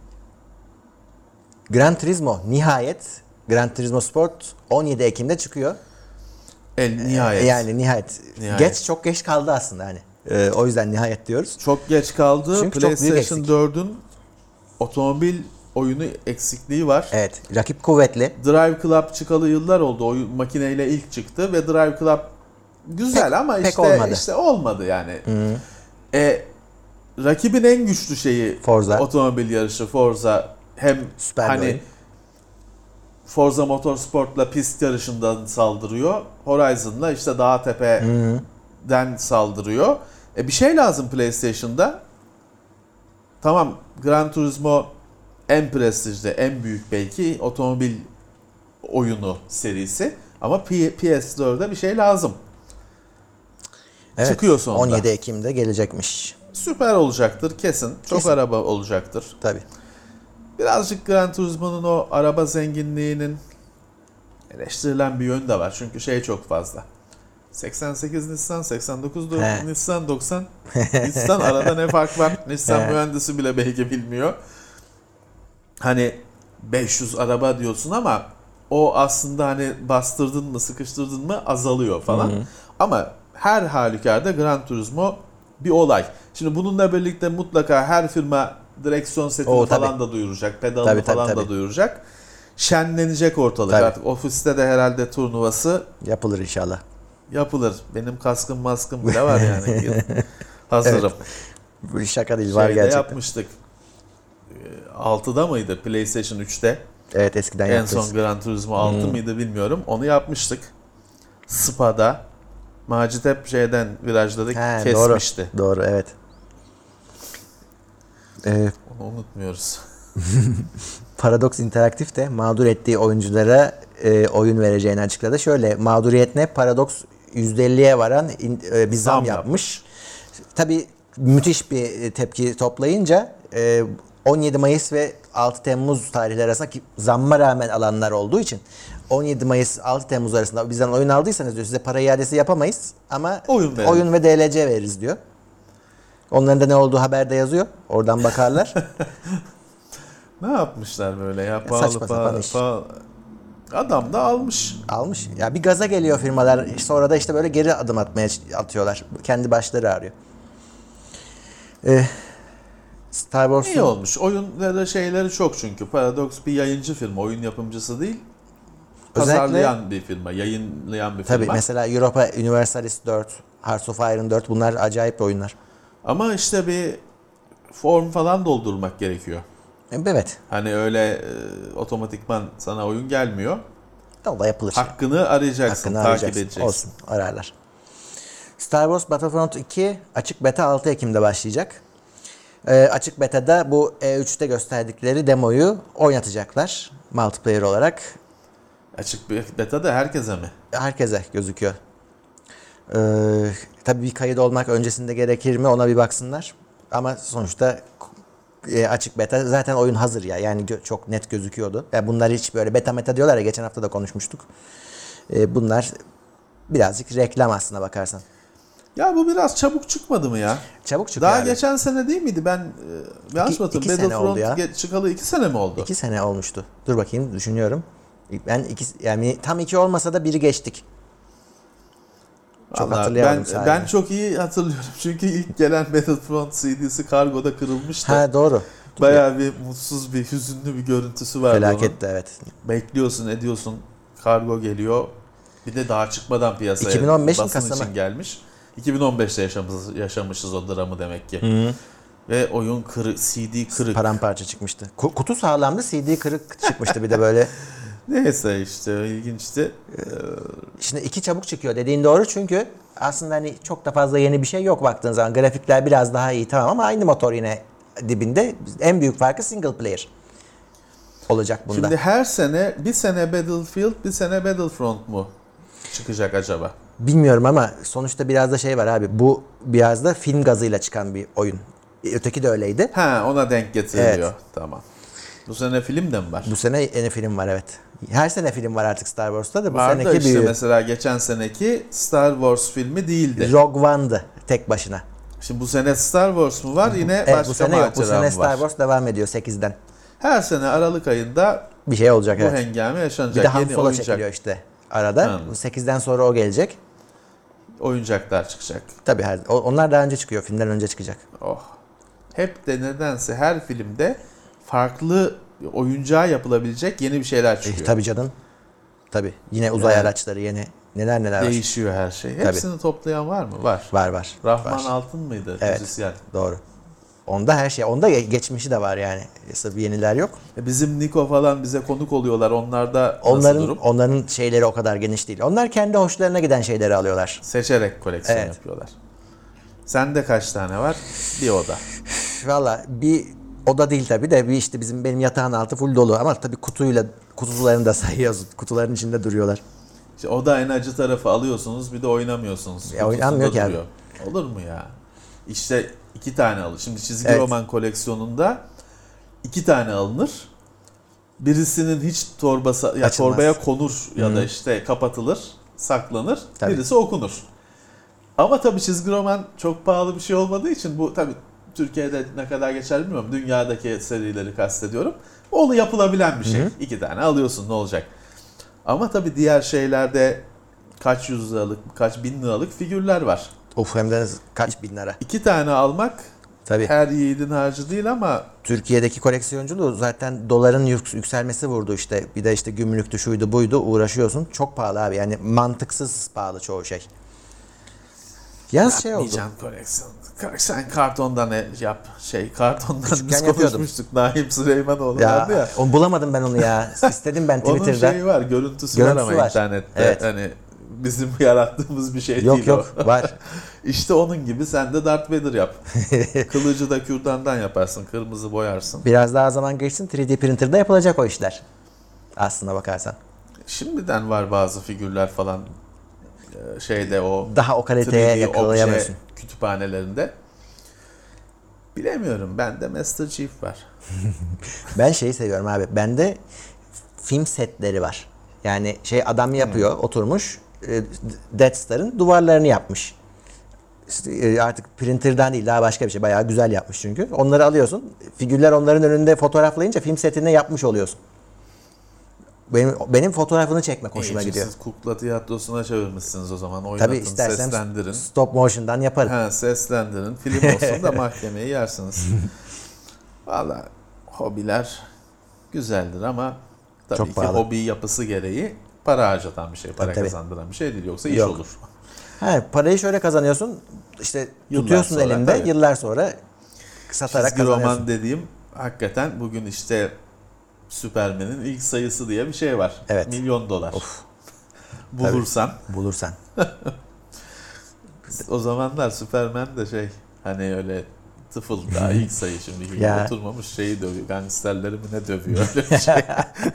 Gran Turismo nihayet Gran Turismo Sport on yedi Ekim'de çıkıyor. El nihayet. Yani nihayet. Nihayet. Geç çok geç kaldı aslında hani. Ee, o yüzden nihayet diyoruz. Çok geç kaldı. Çünkü çok büyük PlayStation eksik. dördün otomobil oyunu eksikliği var. Evet. Rakip kuvvetli. Drive Club çıkalı yıllar oldu. O makineyle ilk çıktı ve Drive Club güzel Pek- ama pek işte olmadı. işte olmadı yani. E, rakibin en güçlü şeyi Forza. otomobil yarışı Forza, hem Süper bir hani oyun. Forza Motorsport'la pist yarışından saldırıyor. Horizon'la işte dağ tepeden saldırıyor. E bir şey lazım PlayStation'da. Tamam, Gran Turismo en prestijli, en büyük belki otomobil oyunu serisi. Ama P S dörde bir şey lazım. Evet, Çıkıyor sonunda. on yedi Ekim'de gelecekmiş. Süper olacaktır kesin. Çok Kesin. araba olacaktır. Tabii. Birazcık Gran Turismo'nun o araba zenginliğinin eleştirilen bir yönü de var. Çünkü şey çok fazla. seksen sekiz Nissan, seksen dokuz He. Nissan, doksan Nissan, arada ne fark var? Nissan He. mühendisi bile belki bilmiyor. Hani beş yüz araba diyorsun ama o aslında hani bastırdın mı, sıkıştırdın mı azalıyor falan. Hı hı. Ama her halükarda Gran Turismo bir olay. Şimdi bununla birlikte mutlaka her firma direksiyon setini Oo, falan tabii. da duyuracak, pedalını Tabii, tabii, falan tabii. da duyuracak. Şenlenecek ortalık Tabii. artık. Ofiste de herhalde turnuvası Yapılır inşallah. yapılır. Benim kaskım maskım bile var yani. Hazırım. Bu şaka değil var Şeyde gerçekten. yapmıştık. altıda mıydı? PlayStation üçte. Evet, eskiden En yaptınız. son Gran Turismo altı hmm. mıydı bilmiyorum. Onu yapmıştık. Spa'da. Macit hep şeyden virajları He, kesmişti. Doğru, doğru evet. Ee, Onu unutmuyoruz. Paradox Interactive de mağdur ettiği oyunculara e, oyun vereceğini açıkladı. Şöyle, mağduriyet ne? Paradox yüzde elliye varan in, e, bir zam, zam yapmış. Tabii müthiş bir tepki toplayınca e, on yedi Mayıs ve altı Temmuz tarihleri arasında, ki zamma rağmen alanlar olduğu için on yedi Mayıs altı Temmuz arasında bizden oyun aldıysanız diyor, size para iadesi yapamayız ama oyun, oyun ve D L C veririz diyor. Onların da ne olduğu haberde yazıyor. Oradan bakarlar. Ne yapmışlar böyle ya? ya pahalı pahalı, pahalı. Adam da almış. Almış. Ya bir gaza geliyor firmalar. Sonra da işte böyle geri adım atmaya atıyorlar. Kendi başları ağrıyor. Ee, Star Wars'un... İyi olmuş. Oyunları şeyleri çok çünkü. Paradox bir yayıncı firma. Oyun yapımcısı değil. Pazarlayan özellikle, bir firma. Yayınlayan bir firma. Tabii mesela Europa Universalis dört, Hearts of Iron dört, bunlar acayip oyunlar. Ama işte bir form falan doldurmak gerekiyor. Evet. Hani öyle e, otomatikman sana oyun gelmiyor. O da yapılır. Hakkını arayacaksın, Hakkını takip arayacaksın. edeceksin. Olsun, ararlar. Star Wars Battlefront iki açık beta altı Ekim'de başlayacak. Ee, açık beta'da bu E üçte gösterdikleri demoyu oynatacaklar multiplayer olarak. Açık beta'da herkese mi? Herkese gözüküyor. Ee, tabii bir kayıt olmak öncesinde gerekir mi, ona bir baksınlar. Ama sonuçta e, açık beta zaten oyun hazır ya. Yani gö- çok net gözüküyordu. Yani bunlar hiç böyle beta meta diyorlar ya, geçen hafta da konuşmuştuk. Ee, bunlar birazcık reklam aslına bakarsan. Ya bu biraz çabuk çıkmadı mı ya? Çabuk çıkıyor Daha abi. geçen sene değil miydi? Ben e, yanlış mı hatırlıyorum? Battlefront çıkalı iki sene mi oldu? İki sene olmuştu. Dur bakayım, düşünüyorum. Ben iki, yani tam iki olmasa da biri geçtik. Çok Vallahi hatırlayamadım ben, sadece. ben çok iyi hatırlıyorum. Çünkü ilk gelen Battlefront C D'si kargoda kırılmıştı. Ha doğru. Bayağı bir mutsuz, bir hüzünlü bir görüntüsü vardı. Felaketti, evet. Bekliyorsun, ediyorsun. Kargo geliyor. Bir de daha çıkmadan piyasaya iki bin on beşin basın Kasım'ı. için gelmiş. iki bin on beşte yaşamışız, yaşamışız o dramı demek ki. Hı-hı. Ve oyun kırık, C D kırık. Paramparça çıkmıştı. Kutu sağlamdı, C D kırık çıkmıştı bir de böyle. Neyse işte ilginçti. Şimdi iki çabuk çıkıyor dediğin doğru, çünkü aslında hani çok da fazla yeni bir şey yok baktığın zaman. Grafikler biraz daha iyi tamam ama aynı motor yine dibinde. En büyük farkı single player olacak bunda. Şimdi her sene bir sene Battlefield, bir sene Battlefront mu çıkacak acaba? Bilmiyorum ama sonuçta biraz da şey var abi. Bu biraz da film gazıyla çıkan bir oyun. Öteki de öyleydi. Ha, ona denk getiriliyor. Evet. Tamam. Bu sene film de mi var? Bu sene yeni film var, evet. Her sene film var artık Star Wars'ta da bu Var da seneki işte büyüğü. mesela geçen seneki Star Wars filmi değildi. Rogue One'dı tek başına. Şimdi bu sene Star Wars mu var, yine Evet, başka bu sene yok. Bu macera sene mı Star var? Wars devam ediyor sekizden. Her sene Aralık ayında Bir şey olacak, bu evet. hengame yaşanacak. Bir de Han Yeni Solo oyuncak, çekiliyor işte arada. Ha. Bu sekizden sonra o gelecek. oyuncaklar çıkacak. Tabii her, o- onlar daha önce çıkıyor. Filmden önce çıkacak. Oh. Hep de nedense her filmde farklı oyuncağa yapılabilecek yeni bir şeyler E, çıkıyor. tabii canım. Tabii. Yine uzay Yani araçları, yeni neler neler var. Değişiyor her şey. Hepsini toplayan var mı? Var. Var var. Rahman var. Altın mıydı? Evet. Müzisyen. Doğru. Onda her şey. Onda ge- geçmişi de var yani. Tabii yeniler yok. E, Bizim Niko falan bize konuk oluyorlar. Onlarda nasıl Onların durum? onların şeyleri o kadar geniş değil. Onlar kendi hoşlarına giden şeyleri alıyorlar. Seçerek koleksiyon Evet. yapıyorlar. Sende kaç tane var? Bir oda. Valla bir oda değil tabii de, bir işte bizim benim yatağın altı full dolu ama tabii kutuyla kutularını da sayıyoruz. Kutuların içinde duruyorlar. İşte o da en acı tarafı, alıyorsunuz bir de oynamıyorsunuz. Ya Kutusunda oynanmıyor ki abi. duruyor. Olur mu ya? İşte iki tane alır. Şimdi çizgi Evet. roman koleksiyonunda iki tane alınır. Birisinin hiç torbası ya Açılmaz. torbaya konur ya da Hı. işte kapatılır, saklanır. Tabii. Birisi okunur. Ama tabii çizgi roman çok pahalı bir şey olmadığı için, bu tabii Türkiye'de ne kadar geçer bilmiyorum. Dünyadaki serileri kastediyorum. Onu yapılabilen bir şey. Hı. İki tane alıyorsun, ne olacak? Ama tabii diğer şeylerde kaç yüz liralık, kaç bin liralık figürler var. Of, hem de kaç bin lira. İki tane almak Tabii. her yiğidin harcı değil ama Türkiye'deki koleksiyonculuğu zaten doların yük- yükselmesi vurdu işte. Bir de işte gümrüktü, şuydu buydu, uğraşıyorsun. Çok pahalı abi. Yani mantıksız pahalı çoğu şey. Yalnız şey oldu. Yapmayacaksın koleksiyon. Sen kartondan e- yap. Şey kartondan Küçükken biz yapıyordum. konuşmuştuk. Naim Süleymanoğlu Ya, vardı ya. onu bulamadım ben onu ya. İstedim ben Onun Twitter'da. şeyi var, görüntüsü, Görüntüsü var ama var. internette. Evet. Hani bizim yarattığımız bir şey Yok değil yok o. var. İşte onun gibi sen de Darth Vader yap. Kılıcı da kürdandan yaparsın, kırmızı boyarsın. Biraz daha zaman geçsin üç D printer'da yapılacak o işler. Aslına bakarsan. Şimdiden var bazı figürler falan e, şeyde o Daha o kaliteye üç D yakalayamıyorsun. obje kütüphanelerinde. Bilemiyorum. Bende Master Chief var. Ben şeyi seviyorum abi. Bende film setleri var. Yani şey adam yapıyor, Hmm. oturmuş e, Death Star'ın duvarlarını yapmış. İşte e, artık printer'dan değil daha başka bir şey. Bayağı güzel yapmış çünkü. Onları alıyorsun. Figürler onların önünde fotoğraflayınca film setinde yapmış oluyorsun. Benim benim fotoğrafını çekmek hoşuma İyi, gidiyor. Siz kukla tiyatrosuna çevirmişsiniz o zaman. Oynatın, Tabii istersem seslendirin. stop motion'dan yaparım. Ha, seslendirin. Film olsun da mahkemeyi yersiniz. Valla hobiler güzeldir ama tabii Çok ki pahalı. hobi yapısı gereği para harcatan bir şey. Para Tabii, tabii. kazandıran bir şey değil. Yoksa iş Yok. olur. Ha, parayı şöyle kazanıyorsun. İşte Yıllar tutuyorsun sonra, elinde tabii. yıllar sonra satarak Çizgi kazanıyorsun. roman dediğim hakikaten bugün işte Superman'in ilk sayısı diye bir şey var. Evet. Milyon dolar. Bulursan. Bulursan. O zamanlar Superman de şey hani öyle tıfıl daha ilk sayı şimdi gibi Ya. oturmamış şeyi dövüyor. Gangsterleri mi ne dövüyor öyle bir şey.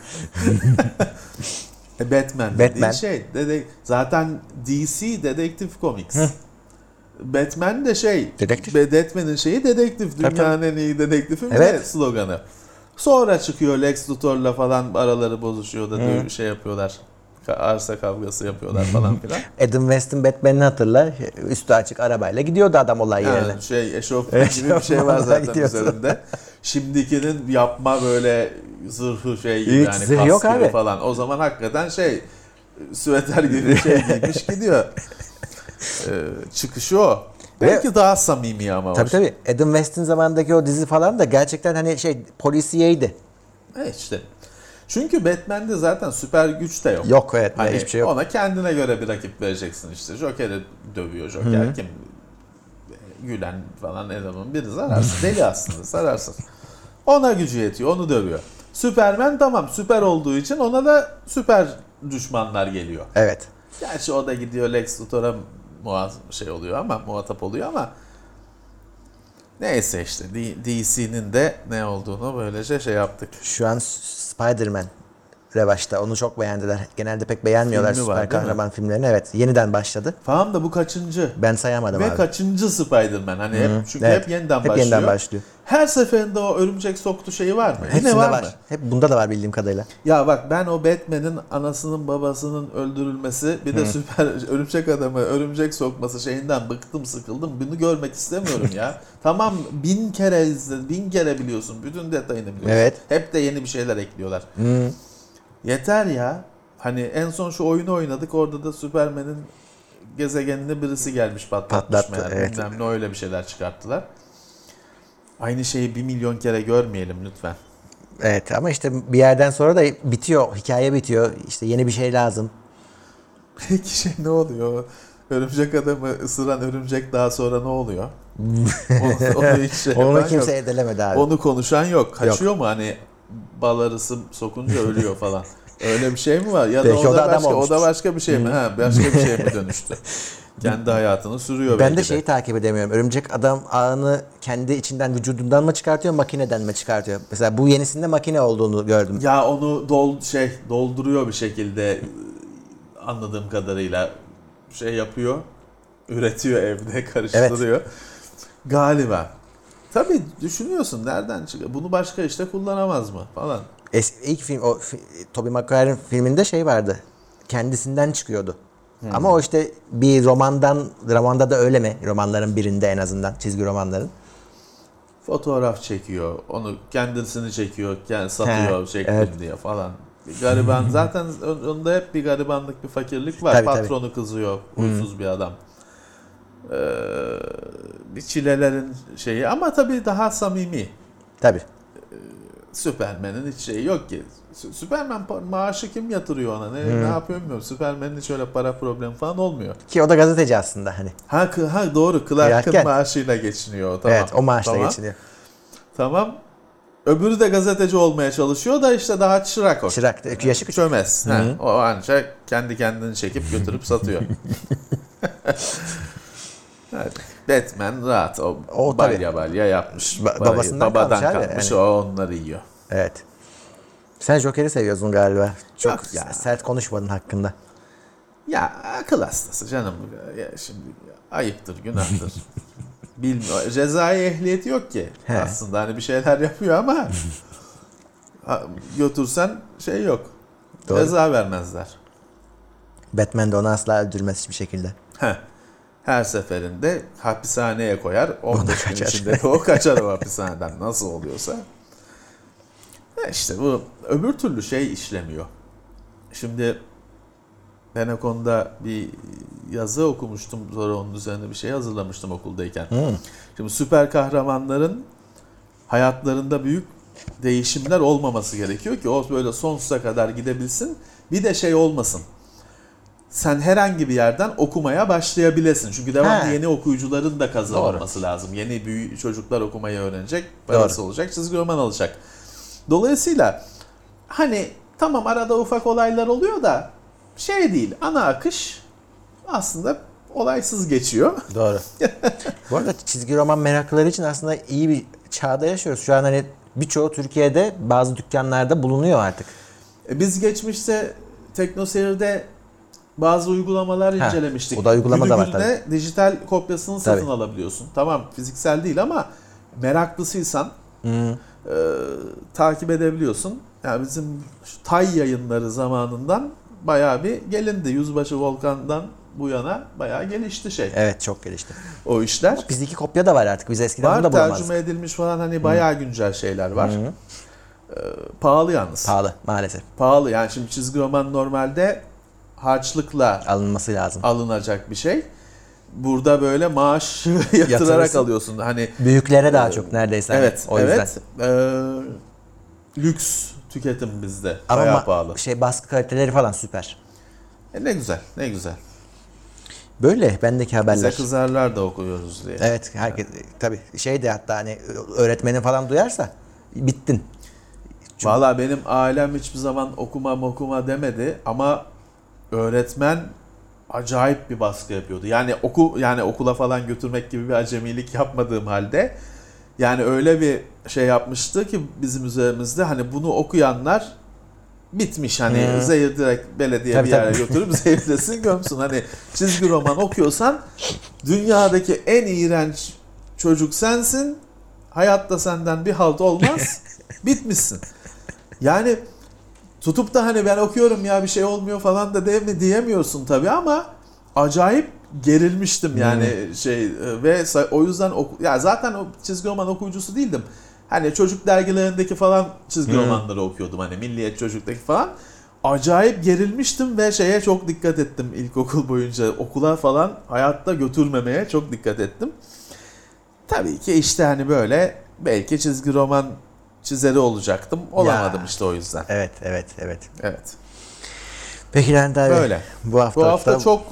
E, Batman dediğin Batman. şey. Dede, zaten D C Dedektif Comics. Batman de şey. Dedektif. Batman'in şeyi dedektif. Tabii, Dünyanın en iyi dedektifi mi Evet. ne sloganı. Sonra çıkıyor Lex Luthor'la falan araları bozuşuyor da dö- şey yapıyorlar. Ka- Arsa kavgası yapıyorlar falan filan. Adam West'in Batman'ini hatırla. Üstü açık arabayla gidiyordu adam olay yerine. Yani şey eşofman gibi bir şey var Eşofmanla zaten gidiyorsun. üzerinde. Şimdikinin yapma böyle zırhı şey gibi Hiç yani zırh kas yok gibi abi. falan. O zaman hakikaten şey süveter gibi bir şey giymiş gidiyor. Ee, çıkışı o. Belki daha samimi ama Tabii o. tabii. Adam West'in zamanındaki o dizi falan da gerçekten hani şey polisiyeydi. Evet işte. Çünkü Batman'de zaten süper güç de yok. Yok evet Hani hiçbir şey yok. ona kendine göre bir rakip vereceksin işte. Joker'i dövüyor Joker. Hı. Kim? Gülen falan adamın biri zararsız. Deli aslında zararsız. Ona gücü yetiyor. Onu dövüyor. Superman tamam süper olduğu için ona da süper düşmanlar geliyor. Evet. Gerçi o da gidiyor Lex Luthor'a muaz şey oluyor ama muhatap oluyor ama neyse işte D- DC'nin de ne olduğunu böylece şey yaptık. Şu an Spider-Man revaçta. Onu çok beğendiler. Genelde pek beğenmiyorlar Filmi var, süper değil mi? kahraman filmlerini. Evet. Yeniden başladı. Tamam da bu kaçıncı? Ben sayamadım Ve abi. kaçıncı Spider-Man? Hani hep, çünkü Evet. hep yeniden Hep başlıyor. yeniden başlıyor. Her seferinde o örümcek soktu şeyi var mı? Yine Hepsinde var, var. mı? Hep bunda da var bildiğim kadarıyla. Ya bak ben o Batman'in anasının babasının öldürülmesi bir de süper örümcek adamı örümcek sokması şeyinden bıktım sıkıldım. Bunu görmek istemiyorum ya. Tamam bin kere izledin, bin kere biliyorsun. Bütün detayını biliyorsun. Evet. Hep de yeni bir şeyler ekliyorlar. Hmm. Yeter ya. Hani en son şu oyunu oynadık. Orada da Superman'in gezegenine birisi gelmiş patlatmış Patlattı, meğer. evet. Bilmem ne öyle bir şeyler çıkarttılar. Aynı şeyi bir milyon kere görmeyelim lütfen. Evet ama işte bir yerden sonra da bitiyor. Hikaye bitiyor. İşte yeni bir şey lazım. Peki şey ne oluyor? Örümcek adamı ısıran örümcek daha sonra ne oluyor? onu, onu hiç şey Onu yapan kimse yok. edelemedi abi. Onu konuşan yok. Kaçıyor mu hani bal arısı sokunca ölüyor falan. Öyle bir şey mi var? Ya da Belki o o da, da adam başka, o olmuştur. da başka bir şey mi? Ha, başka bir şey mi dönüştü? Kendi hayatını sürüyor Ben belki de şeyi takip edemiyorum. Örümcek adam ağını kendi içinden vücudundan mı çıkartıyor, makineden mi çıkartıyor? Mesela bu yenisinde makine olduğunu gördüm. Ya onu dol şey dolduruyor bir şekilde anladığım kadarıyla şey yapıyor. Üretiyor evde, karıştırıyor. Galiba. Tabii düşünüyorsun nereden çıkıyor? Bunu başka işte kullanamaz mı falan. Es- ilk film, o fi- Tobey Maguire'ın filminde şey vardı. Kendisinden çıkıyordu. Ama o işte bir romandan, romanda da öyle mi? Romanların birinde en azından, çizgi romanların. Fotoğraf çekiyor. Onu kendisini çekiyor. Kendi satıyor He, çektim evet. diye falan. Bir gariban zaten onda hep bir garibanlık, bir fakirlik var. Tabii, tabii. Patronu kızıyor. Huysuz bir adam. Ee, bir çilelerin şeyi ama tabii daha samimi. Tabii. Superman'in hiç şeyi yok ki. Sü- Superman pa- maaşı kim yatırıyor ona? Ne, ne yapıyor bilmiyorum. Superman'in hiç öyle para problemi falan olmuyor. Ki o da gazeteci aslında hani. Ha, kı- ha doğru, Clark Clark Kent Kent. maaşıyla geçiniyor. Tamam. Evet, o maaşla tamam. geçiniyor. Tamam. Öbürü de gazeteci olmaya çalışıyor da işte daha çırak o. Çırak, yaşı küçük. Çömez. Ha, o ancak kendi kendini çekip götürüp satıyor. Evet. Batman rahat. O, O balya tabii. balya yapmış. Ba- Parayı babasından babadan kalmış abi, kalmış. yani. O onları yiyor. Evet. Sen Joker'i seviyorsun galiba. Çok Yok ya. sert konuşmadın hakkında. Ya akıl hastası canım. Ya şimdi ayıptır, günahtır. Bilmiyor. Cezai ehliyeti yok ki. He. Aslında hani bir şeyler yapıyor ama ha, götürsen şey yok. Doğru. Ceza vermezler. Batman de onu asla öldürmez hiçbir şekilde. Heh. Her seferinde hapishaneye koyar. on beş gün kaçar. içinde de o kaçar o hapishaneden. Nasıl oluyorsa. E İşte bu öbür türlü şey işlemiyor. Şimdi ben o konuda bir yazı okumuştum. Sonra onun üzerine bir şey hazırlamıştım okuldayken. Hmm. Şimdi süper kahramanların hayatlarında büyük değişimler olmaması gerekiyor ki o böyle sonsuza kadar gidebilsin. Bir de şey olmasın. Sen herhangi bir yerden okumaya başlayabilesin. Çünkü devamlı He. yeni okuyucuların da kazanılması lazım. Yeni büyü çocuklar okumayı öğrenecek, parası Doğru. olacak, çizgi roman alacak. Dolayısıyla hani tamam arada ufak olaylar oluyor da şey değil, ana akış aslında olaysız geçiyor. Doğru. Bu arada çizgi roman meraklıları için aslında iyi bir çağda yaşıyoruz. Şu an hani birçoğu Türkiye'de bazı dükkanlarda bulunuyor artık. E Biz geçmişte TeknoSeyir'de bazı uygulamalar Ha, incelemiştik. o da uygulama da var Güle dijital kopyasını satın Tabii. alabiliyorsun. Tamam fiziksel değil ama meraklısıysan e, takip edebiliyorsun. Yani bizim şu Tay yayınları zamanından bayağı bir gelindi. Yüzbaşı Volkan'dan bu yana bayağı gelişti şey. Evet, çok gelişti. O işler. Bizdeki kopya da var artık. Biz eskiden bunu Var da bulamazdık. tercüme edilmiş falan hani bayağı güncel şeyler var. E, pahalı yalnız. Pahalı maalesef. Pahalı yani şimdi çizgi roman normalde harçlıkla Alınması lazım. alınacak bir şey. Burada böyle maaş yatırarak Yatırırsın. alıyorsun. Hani Büyüklere daha çok neredeyse. hani, evet, o yüzden. evet. Ee, lüks tüketim bizde. Ama Bayağı ma- pahalı. şey baskı kaliteleri falan süper. E ne güzel, ne güzel. Böyle bendeki haberler. Bize kızarlar da okuyoruz diye. Evet, herkes tabii şey de hatta hani öğretmeni falan duyarsa bittin. Valla benim ailem hiçbir zaman okuma okuma demedi ama öğretmen acayip bir baskı yapıyordu. Yani oku yani okula falan götürmek gibi bir acemilik yapmadığım halde yani öyle bir şey yapmıştı ki bizim üzerimizde hani bunu okuyanlar bitmiş hani Hmm. zehir direkt belediye Tabii, bir yere tabii. götürüp zehirlesin gömsün. Hani çizgi roman okuyorsan dünyadaki en iğrenç çocuk sensin. Hayatta senden bir halt olmaz. Bitmişsin. Yani tutup da hani ben okuyorum ya bir şey olmuyor falan da de, diyemiyorsun tabii ama acayip gerilmiştim yani şey ve o yüzden oku, ya zaten o çizgi roman okuyucusu değildim. Hani çocuk dergilerindeki falan çizgi Hmm. romanları okuyordum hani Milliyet Çocuk'taki falan. Acayip gerilmiştim ve şeye çok dikkat ettim ilkokul boyunca okula falan hayatta götürmemeye çok dikkat ettim. Tabii ki işte hani böyle belki çizgi roman çizeri olacaktım. Olamadım Ya. işte o yüzden. Evet, evet, evet. Evet. Peki Levent abi. Böyle. Bu hafta, Bu hafta çok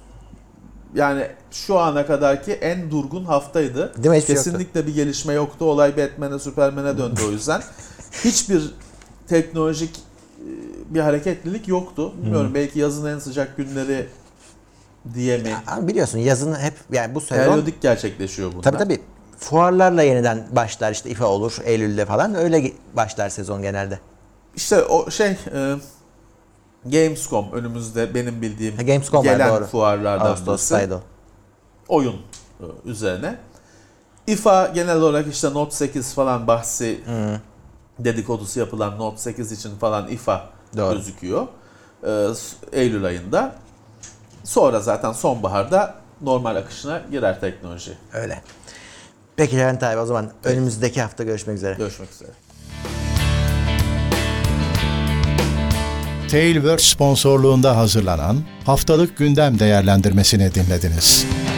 yani şu ana kadarki en durgun haftaydı. Değil mi? Hiçbir şey Kesinlikle bir gelişme yoktu. Olay Batman'e, Superman'e döndü o yüzden. Hiçbir teknolojik e, bir hareketlilik yoktu. Bilmiyorum belki yazın en sıcak günleri diye mi? Abi biliyorsun yazın hep yani bu sezon Periyodik gerçekleşiyor bunlar. tabii tabii fuarlarla yeniden başlar işte İFA olur Eylül'de falan öyle ge- başlar sezon genelde. İşte o şey e, Gamescom önümüzde benim bildiğim Ha, Gamescom var, gelen doğru. fuarlardan birisi. Ağustos'taydı o. Oyun e, üzerine. İFA genel olarak işte Note sekiz falan bahsi dedikodusu yapılan Note sekiz için falan İFA Doğru. gözüküyor. E, Eylül ayında. Sonra zaten sonbaharda normal akışına girer teknoloji. Öyle. Peki Levent abi o zaman önümüzdeki hafta görüşmek üzere. Görüşmek üzere. Tailwords sponsorluğunda hazırlanan haftalık gündem değerlendirmesini dinlediniz.